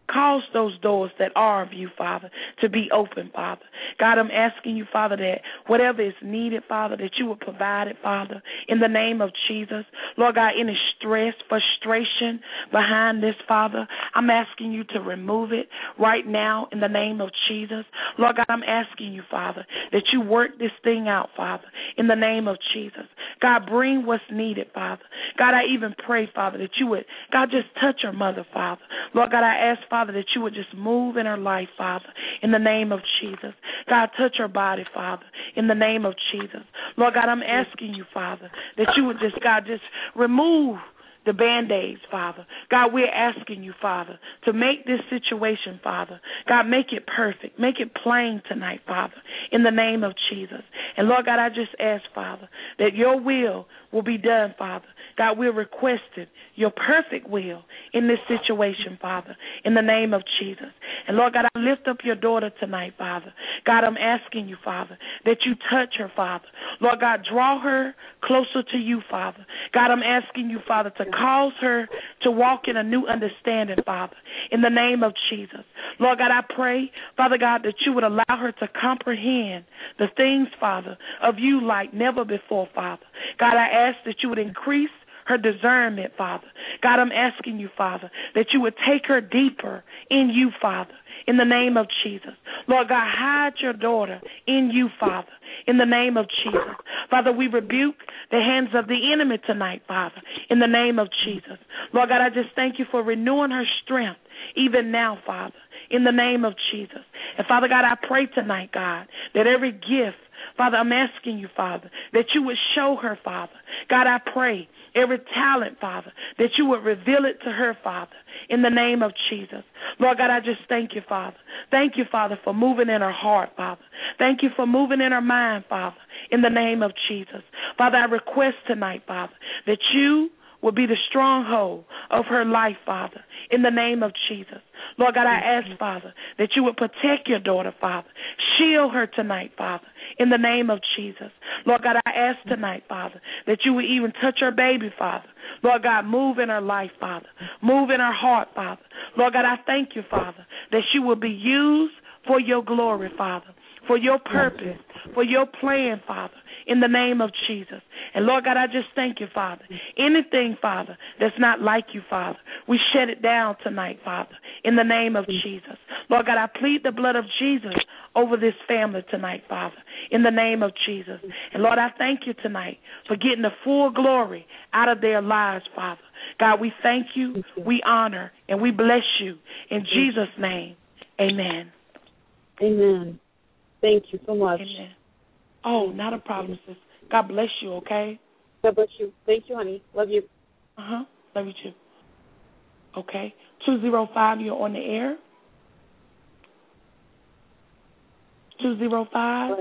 S2: cause those doors that are of you, Father, to be open, Father. God, I'm asking you, Father, that whatever is needed, Father, that you would provide it, Father, in the name of Jesus. Lord God, any stress, frustration behind this, Father, I'm asking you to remove it right now in the name of Jesus. Lord God, I'm asking you, Father, that you work this thing out, Father, in the name of Jesus. God, bring what's needed, Father. God, I even pray, Father, that you would, God, just touch her mother, Father. Lord God, I ask, Father, that you would just move in her life, Father, in the name of Jesus. God, touch her body, Father, in the name of Jesus. Lord God, I'm asking you, Father, that you would just, God, just remove the Band-Aids, Father. God, we're asking you, Father, to make this situation, Father, God, make it perfect. Make it plain tonight, Father, in the name of Jesus. And, Lord God, I just ask, Father, that your will will be done, Father. God, we're requesting your perfect will in this situation, Father, in the name of Jesus. And, Lord God, I lift up your daughter tonight, Father. God, I'm asking you, Father, that you touch her, Father. Lord God, draw her closer to you, Father. God, I'm asking you, Father, to cause her to walk in a new understanding, Father, in the name of Jesus. Lord God, I pray, Father God, that you would allow her to comprehend the things, Father, of you like never before, Father. God, I ask that you would increase her discernment, Father. God, I'm asking you, Father, that you would take her deeper in you, Father, in the name of Jesus. Lord God, hide your daughter in you, Father, in the name of Jesus. Father, we rebuke the hands of the enemy tonight, Father, in the name of Jesus. Lord God, I just thank you for renewing her strength even now, Father, in the name of Jesus. And Father God, I pray tonight, God, that every gift, Father, I'm asking you, Father, that you would show her, Father. God, I pray every talent, Father, that you would reveal it to her, Father, in the name of Jesus. Lord God, I just thank you, Father. Thank you, Father, for moving in her heart, Father. Thank you for moving in her mind, Father, in the name of Jesus. Father, I request tonight, Father, that you will be the stronghold of her life, Father, in the name of Jesus. Lord God, I ask, Father, that you would protect your daughter, Father. Shield her tonight, Father, in the name of Jesus. Lord God, I ask tonight, Father, that you would even touch her baby, Father. Lord God, move in her life, Father. Move in her heart, Father. Lord God, I thank you, Father, that she will be used for your glory, Father, for your purpose, for your plan, Father, in the name of Jesus. And Lord God, I just thank you, Father. Anything, Father, that's not like you, Father, we shut it down tonight, Father, in the name of Jesus. Lord God, I plead the blood of Jesus over this family tonight, Father, in the name of Jesus. And Lord, I thank you tonight for getting the full glory out of their lives, Father. God, we thank you, we honor, and we bless you. In Jesus' name, amen.
S13: Amen. Thank you so much.
S2: Amen. Oh, not a problem, sis. God bless you, okay?
S13: God bless you. Thank you, honey. Love you.
S2: Uh-huh. Love you, too. Okay. two zero five, you're on the air. two zero five.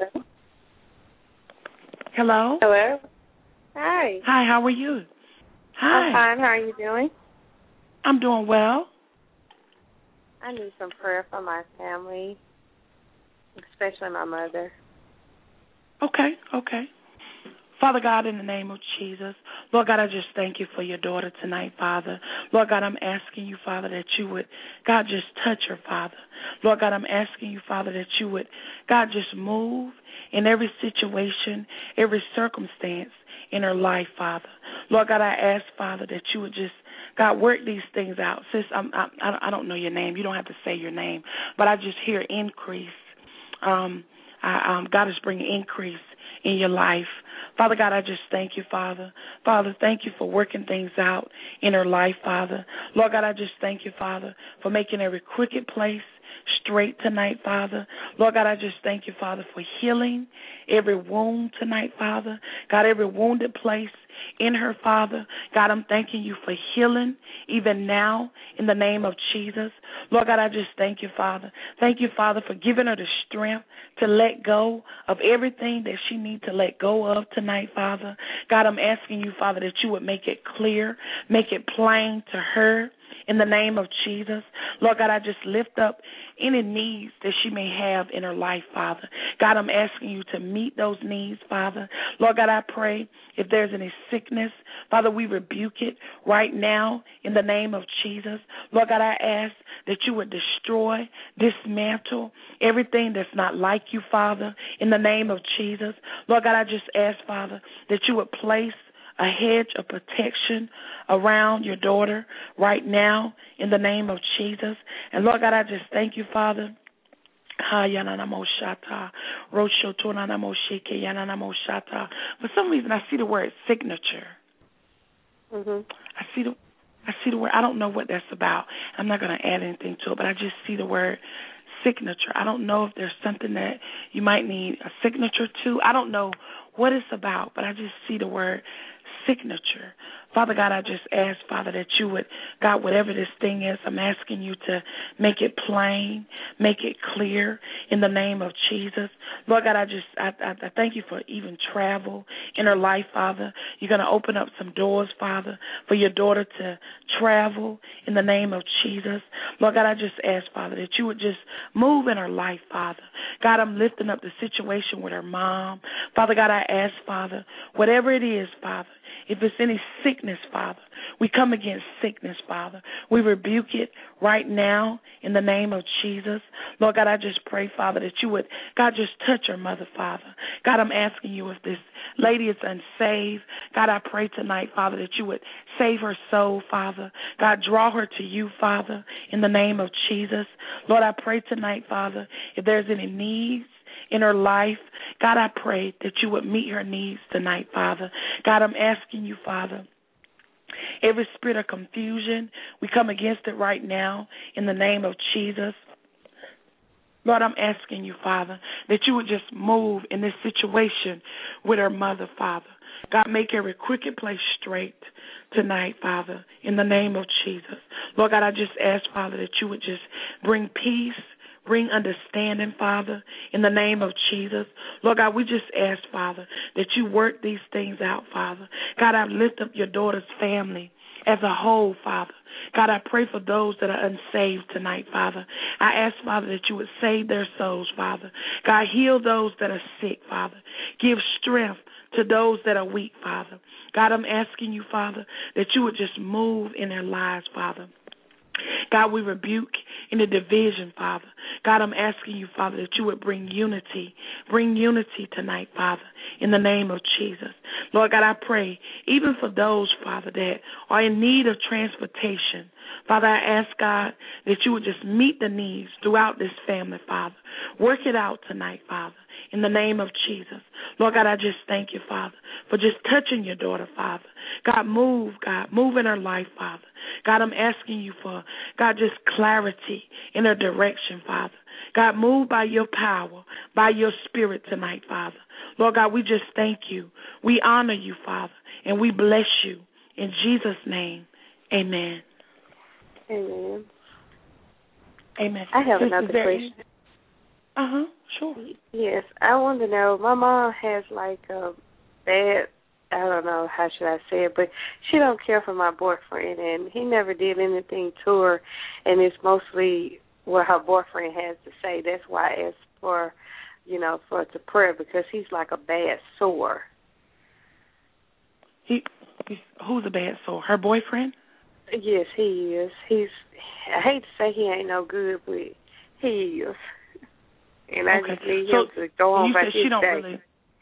S2: Hello?
S14: Hello? Hi.
S2: Hi, how are you? Hi.
S14: I'm fine. How are you doing?
S2: I'm doing well.
S14: I need some prayer for my family, especially my mother.
S2: Okay, okay. Father God, in the name of Jesus, Lord God, I just thank you for your daughter tonight, Father. Lord God, I'm asking you, Father, that you would, God, just touch her, Father. Lord God, I'm asking you, Father, that you would, God, just move in every situation, every circumstance in her life, Father. Lord God, I ask, Father, that you would just, God, work these things out. Sis, I'm, I, I don't know your name. You don't have to say your name, but I just hear increase. Um, I, um, God is bringing increase in your life. Father God, I just thank you, Father. Father, thank you for working things out in her life, Father. Lord God, I just thank you, Father, for making every crooked place straight tonight, Father. Lord God, I just thank you, Father, for healing every wound tonight, Father. God, every wounded place in her, Father. God, I'm thanking you for healing even now in the name of Jesus. Lord God, I just thank you, Father. Thank you, Father, for giving her the strength to let go of everything that she needs to let go of tonight, Father. God, I'm asking you, Father, that you would make it clear, make it plain to her in the name of Jesus. Lord God, I just lift up any needs that she may have in her life, Father. God, I'm asking you to meet those needs, Father. Lord God, I pray if there's any sickness, Father, we rebuke it right now in the name of Jesus. Lord God, I ask that you would destroy, dismantle everything that's not like you, Father, in the name of Jesus. Lord God, I just ask, Father, that you would place a hedge of protection around your daughter right now in the name of Jesus. And Lord God, I just thank you, Father. For some reason, I see the word signature.
S14: Mhm.
S2: I see the I see the word. I don't know what that's about. I'm not going to add anything to it, but I just see the word signature. I don't know if there's something that you might need a signature to. I don't know what it's about, but I just see the word signature. Father God, I just ask, Father, that you would, God, whatever this thing is, I'm asking you to make it plain, make it clear in the name of Jesus. Lord God, I just, I, I, I thank you for even travel in her life, Father. You're going to open up some doors, Father, for your daughter to travel in the name of Jesus. Lord God, I just ask, Father, that you would just move in her life, Father. God, I'm lifting up the situation with her mom. Father God, I ask, Father, whatever it is, Father, if it's any sickness, Father, we come against sickness, Father. We rebuke it right now in the name of Jesus. Lord God, I just pray, Father, that you would, God, just touch her mother, Father. God, I'm asking you if this lady is unsaved. God, I pray tonight, Father, that you would save her soul, Father. God, draw her to you, Father, in the name of Jesus. Lord, I pray tonight, Father, if there's any needs in her life, God, I pray that you would meet her needs tonight, Father. God, I'm asking you, Father, every spirit of confusion, we come against it right now in the name of Jesus. Lord, I'm asking you, Father, that you would just move in this situation with her mother, Father. God, make every crooked place straight tonight, Father, in the name of Jesus. Lord God, I just ask, Father, that you would just bring peace, bring understanding, Father, in the name of Jesus. Lord God, we just ask, Father, that you work these things out, Father. God, I lift up your daughter's family as a whole, Father. God, I pray for those that are unsaved tonight, Father. I ask, Father, that you would save their souls, Father. God, heal those that are sick, Father. Give strength to those that are weak, Father. God, I'm asking you, Father, that you would just move in their lives, Father. God, we rebuke in the division, Father. God, I'm asking you, Father, that you would bring unity. Bring unity tonight, Father, in the name of Jesus. Lord God, I pray, even for those, Father, that are in need of transportation. Father, I ask, God, that you would just meet the needs throughout this family, Father. Work it out tonight, Father, in the name of Jesus. Lord God, I just thank you, Father, for just touching your daughter, Father. God, move, God, move in her life, Father. God, I'm asking you for, God, just clarity in her direction, Father. God, move by your power, by your spirit tonight, Father. Lord God, we just thank you. We honor you, Father, and we bless you. In Jesus' name, amen.
S14: Amen.
S2: Amen.
S14: I have
S2: Sister,
S14: another question.
S2: Uh-huh, sure.
S14: Yes, I want to know, my mom has like a bad, I don't know, how should I say it, but she don't care for my boyfriend, and he never did anything to her, and it's mostly what her boyfriend has to say. That's why I asked for, you know, for the prayer, because he's like a bad sore.
S2: He, he's, who's a bad sore? Her boyfriend?
S14: Yes, he is. He's, I hate to say he ain't no good, but he is. And I
S2: okay.
S14: just need
S2: so
S14: him to go on
S2: you
S14: by
S2: said
S14: his
S2: she don't
S14: day.
S2: really.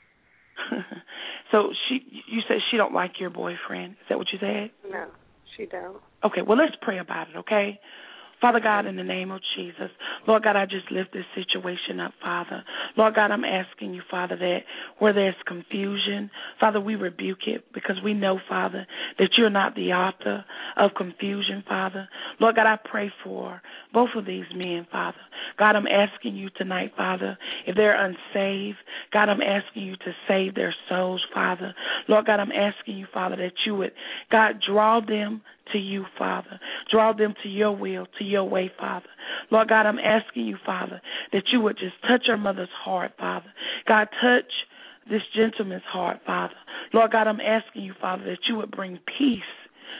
S2: So she, you said she don't like your boyfriend. Is that what you said?
S14: No, she don't.
S2: Okay, well, let's pray about it, okay? Father God, in the name of Jesus, Lord God, I just lift this situation up, Father. Lord God, I'm asking you, Father, that where there's confusion, Father, we rebuke it because we know, Father, that you're not the author of confusion, Father. Lord God, I pray for both of these men, Father. God, I'm asking you tonight, Father, if they're unsaved, God, I'm asking you to save their souls, Father. Lord God, I'm asking you, Father, that you would, God, draw them to you, Father. Draw them to your will, to your way, Father. Lord God, I'm asking you, Father, that you would just touch her mother's heart, Father. God, touch this gentleman's heart, Father. Lord God, I'm asking you, Father, that you would bring peace.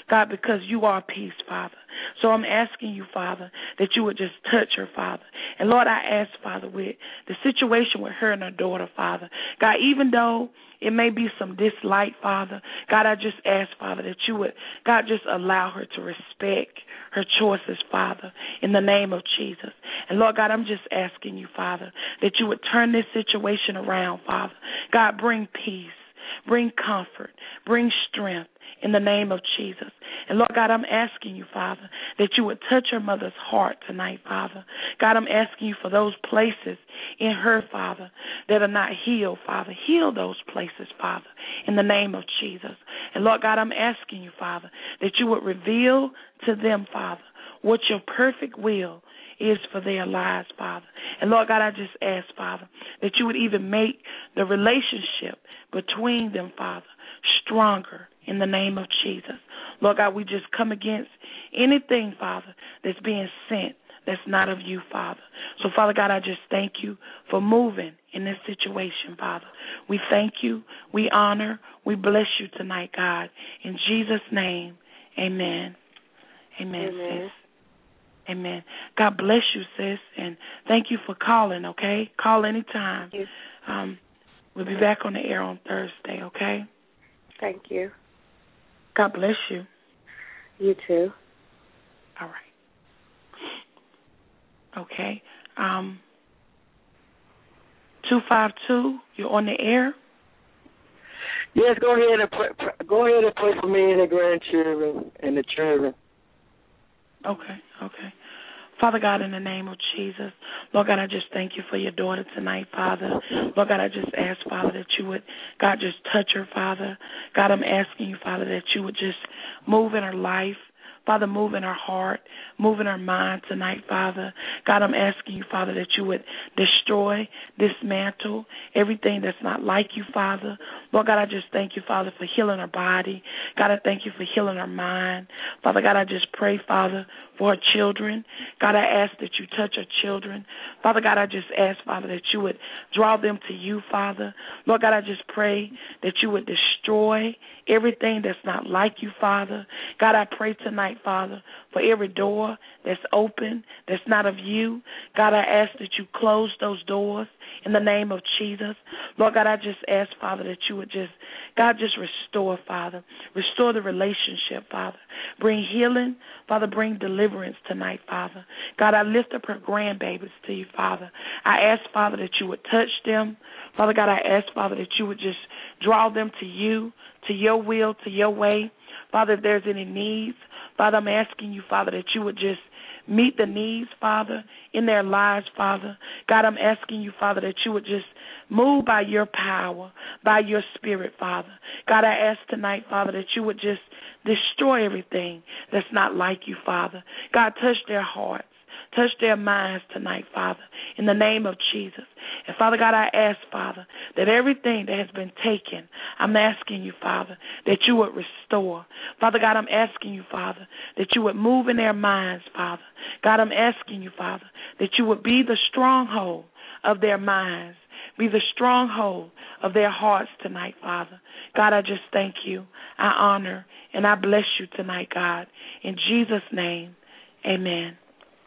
S2: God, because you are peace, Father. So I'm asking you, Father, that you would just touch her, Father. And, Lord, I ask, Father, with the situation with her and her daughter, Father, God, even though it may be some dislike, Father, God, I just ask, Father, that you would, God, just allow her to respect her choices, Father, in the name of Jesus. And, Lord God, I'm just asking you, Father, that you would turn this situation around, Father. God, bring peace, bring comfort, bring strength in the name of Jesus. And, Lord God, I'm asking you, Father, that you would touch her mother's heart tonight, Father. God, I'm asking you for those places in her, Father, that are not healed, Father. Heal those places, Father, in the name of Jesus. And, Lord God, I'm asking you, Father, that you would reveal to them, Father, what your perfect will is for their lives, Father. And, Lord God, I just ask, Father, that you would even make the relationship between them, Father, stronger in the name of Jesus. Lord God, we just come against anything, Father, that's being sent that's not of you, Father. So, Father God, I just thank you for moving in this situation, Father. We thank you, we honor, we bless you tonight, God. In Jesus' name, amen. Amen,
S14: Amen.
S2: sis. Amen. God bless you, sis, and thank you for calling, okay? Call anytime.
S14: Thank you.
S2: Um, we'll be back on the air on Thursday, okay?
S14: Thank you.
S2: God bless you.
S14: You too.
S2: All right. Okay. Um, two five two, you're on the air?
S15: Yes, go ahead and pray, pray, go ahead and pray for me and the grandchildren and the children.
S2: Okay, okay. Father God, in the name of Jesus, Lord God, I just thank you for your daughter tonight, Father. Lord God, I just ask, Father, that you would, God, just touch her, Father. God, I'm asking you, Father, that you would just move in her life. Father, move in her heart, move in her mind tonight, Father. God, I'm asking you, Father, that you would destroy, dismantle everything that's not like you, Father. Lord God, I just thank you, Father, for healing her body. God, I thank you for healing her mind. Father God, I just pray, Father, for her children. God, I ask that you touch her children. Father God, I just ask, Father, that you would draw them to you, Father. Lord God, I just pray that you would destroy everything that's not like you, Father. God, I pray tonight, Father, for every door that's open, that's not of you. God, I ask that you close those doors in the name of Jesus. Lord God, I just ask, Father, that you would just, God, just restore, Father. Restore the relationship, Father. Bring healing, Father, bring deliverance tonight, Father. God, I lift up her grandbabies to you, Father. I ask, Father, that you would touch them. Father God, I ask, Father, that you would just draw them to you, to your will, to your way. Father, if there's any needs, Father, I'm asking you, Father, that you would just meet the needs, Father, in their lives, Father. God, I'm asking you, Father, that you would just move by your power, by your spirit, Father. God, I ask tonight, Father, that you would just destroy everything that's not like you, Father. God, touch their hearts. Touch their minds tonight, Father, in the name of Jesus. And, Father God, I ask, Father, that everything that has been taken, I'm asking you, Father, that you would restore. Father God, I'm asking you, Father, that you would move in their minds, Father. God, I'm asking you, Father, that you would be the stronghold of their minds, be the stronghold of their hearts tonight, Father. God, I just thank you. I honor and I bless you tonight, God. In Jesus' name, amen.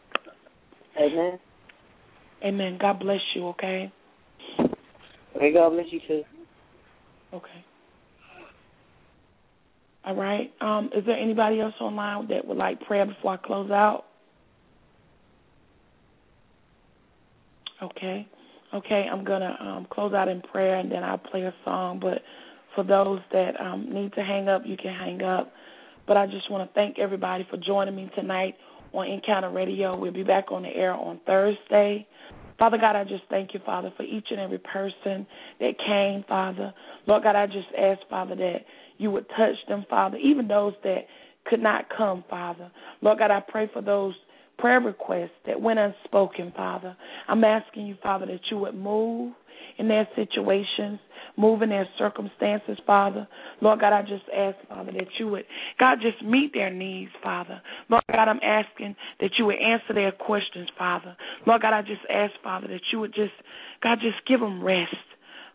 S15: Amen.
S2: Amen. God bless you, okay?
S15: Okay, God bless you too.
S2: Okay. All right. Um, is there anybody else online that would like prayer before I close out? Okay. Okay, I'm going to um, close out in prayer, and then I'll play a song. But for those that um, need to hang up, you can hang up. But I just want to thank everybody for joining me tonight on Encounter Radio. We'll be back on the air on Thursday. Father God, I just thank you, Father, for each and every person that came, Father. Lord God, I just ask, Father, that you would touch them, Father, even those that could not come, Father. Lord God, I pray for those prayer requests that went unspoken, Father. I'm asking you, Father, that you would move in their situations, move in their circumstances, Father. Lord God, I just ask, Father, that you would, God, just meet their needs, Father. Lord God, I'm asking that you would answer their questions, Father. Lord God, I just ask, Father, that you would just, God, just give them rest.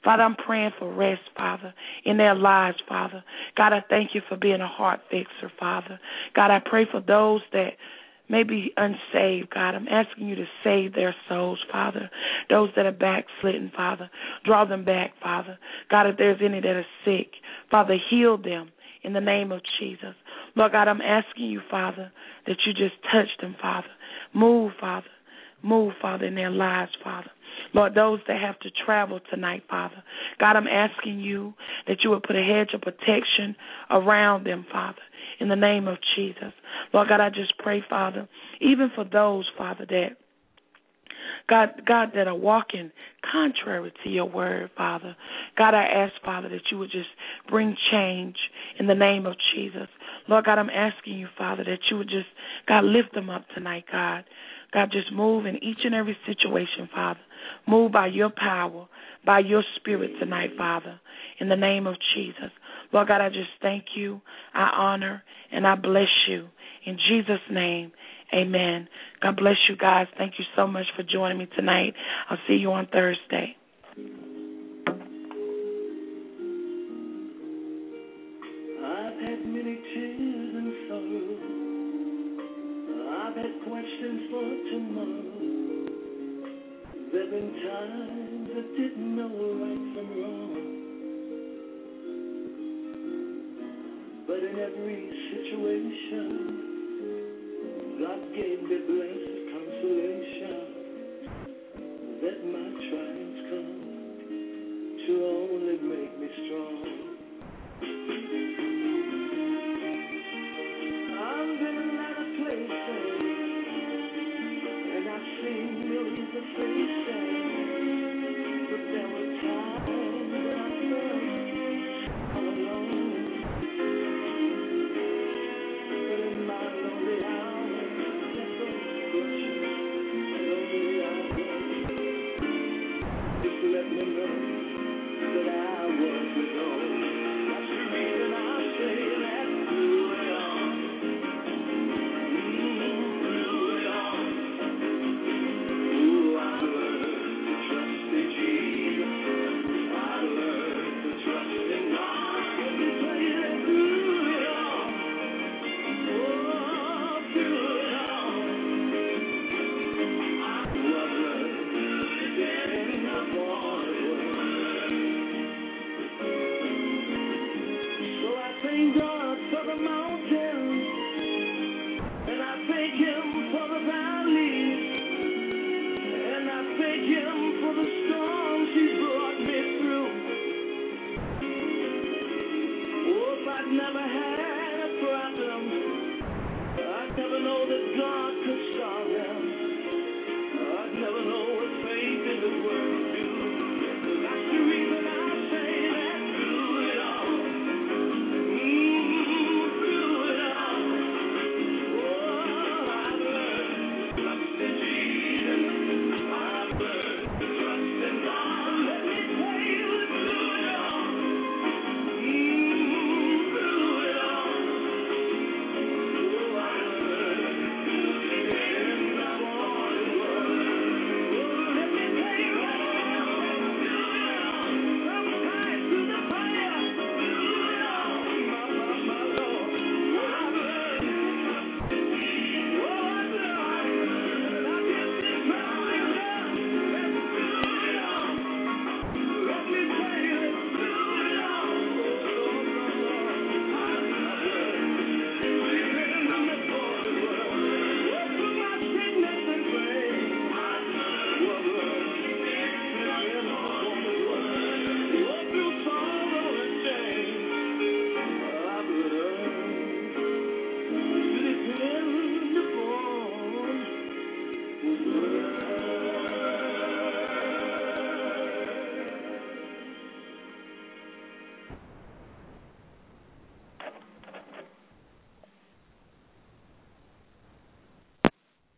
S2: Father, I'm praying for rest, Father, in their lives, Father. God, I thank you for being a heart fixer, Father. God, I pray for those that may be unsaved, God. I'm asking you to save their souls, Father. Those that are backslidden, Father, draw them back, Father. God, if there's any that are sick, Father, heal them in the name of Jesus. Lord God, I'm asking you, Father, that you just touch them, Father. Move, Father. Move, Father, in their lives, Father. Lord, those that have to travel tonight, Father, God, I'm asking you that you would put a hedge of protection around them, Father, in the name of Jesus. Lord God, I just pray, Father, even for those, Father, that God, God, that are walking contrary to your word, Father. God, I ask, Father, that you would just bring change in the name of Jesus. Lord God, I'm asking you, Father, that you would just, God, lift them up tonight, God. God, just move in each and every situation, Father. Move by your power, by your spirit tonight, Father, in the name of Jesus. Lord God, I just thank you, I honor, and I bless you. In Jesus' name, amen. God bless you guys. Thank you so much for joining me tonight. I'll see you on Thursday.
S3: I've had many tears and sorrow. I've had questions for tomorrow. There've been times I didn't know right from wrong. But in every situation, God gave me blessed consolation that my trials come to only make me strong. I've been in a lot of places, and I've seen millions of faces, but there were times that I felt all alone. But in my lonely hour, just a scripture, lonely hour, just let me know that I was alone. I scream and I say that through it all, through it all. Oh, I learned to trust in Jesus. I learned to trust in God. Let me tell you that through it all, oh, through it all, I was depending upon the Lord. So I thank God for the mountains, and I thank Him for the valleys, and I thank Him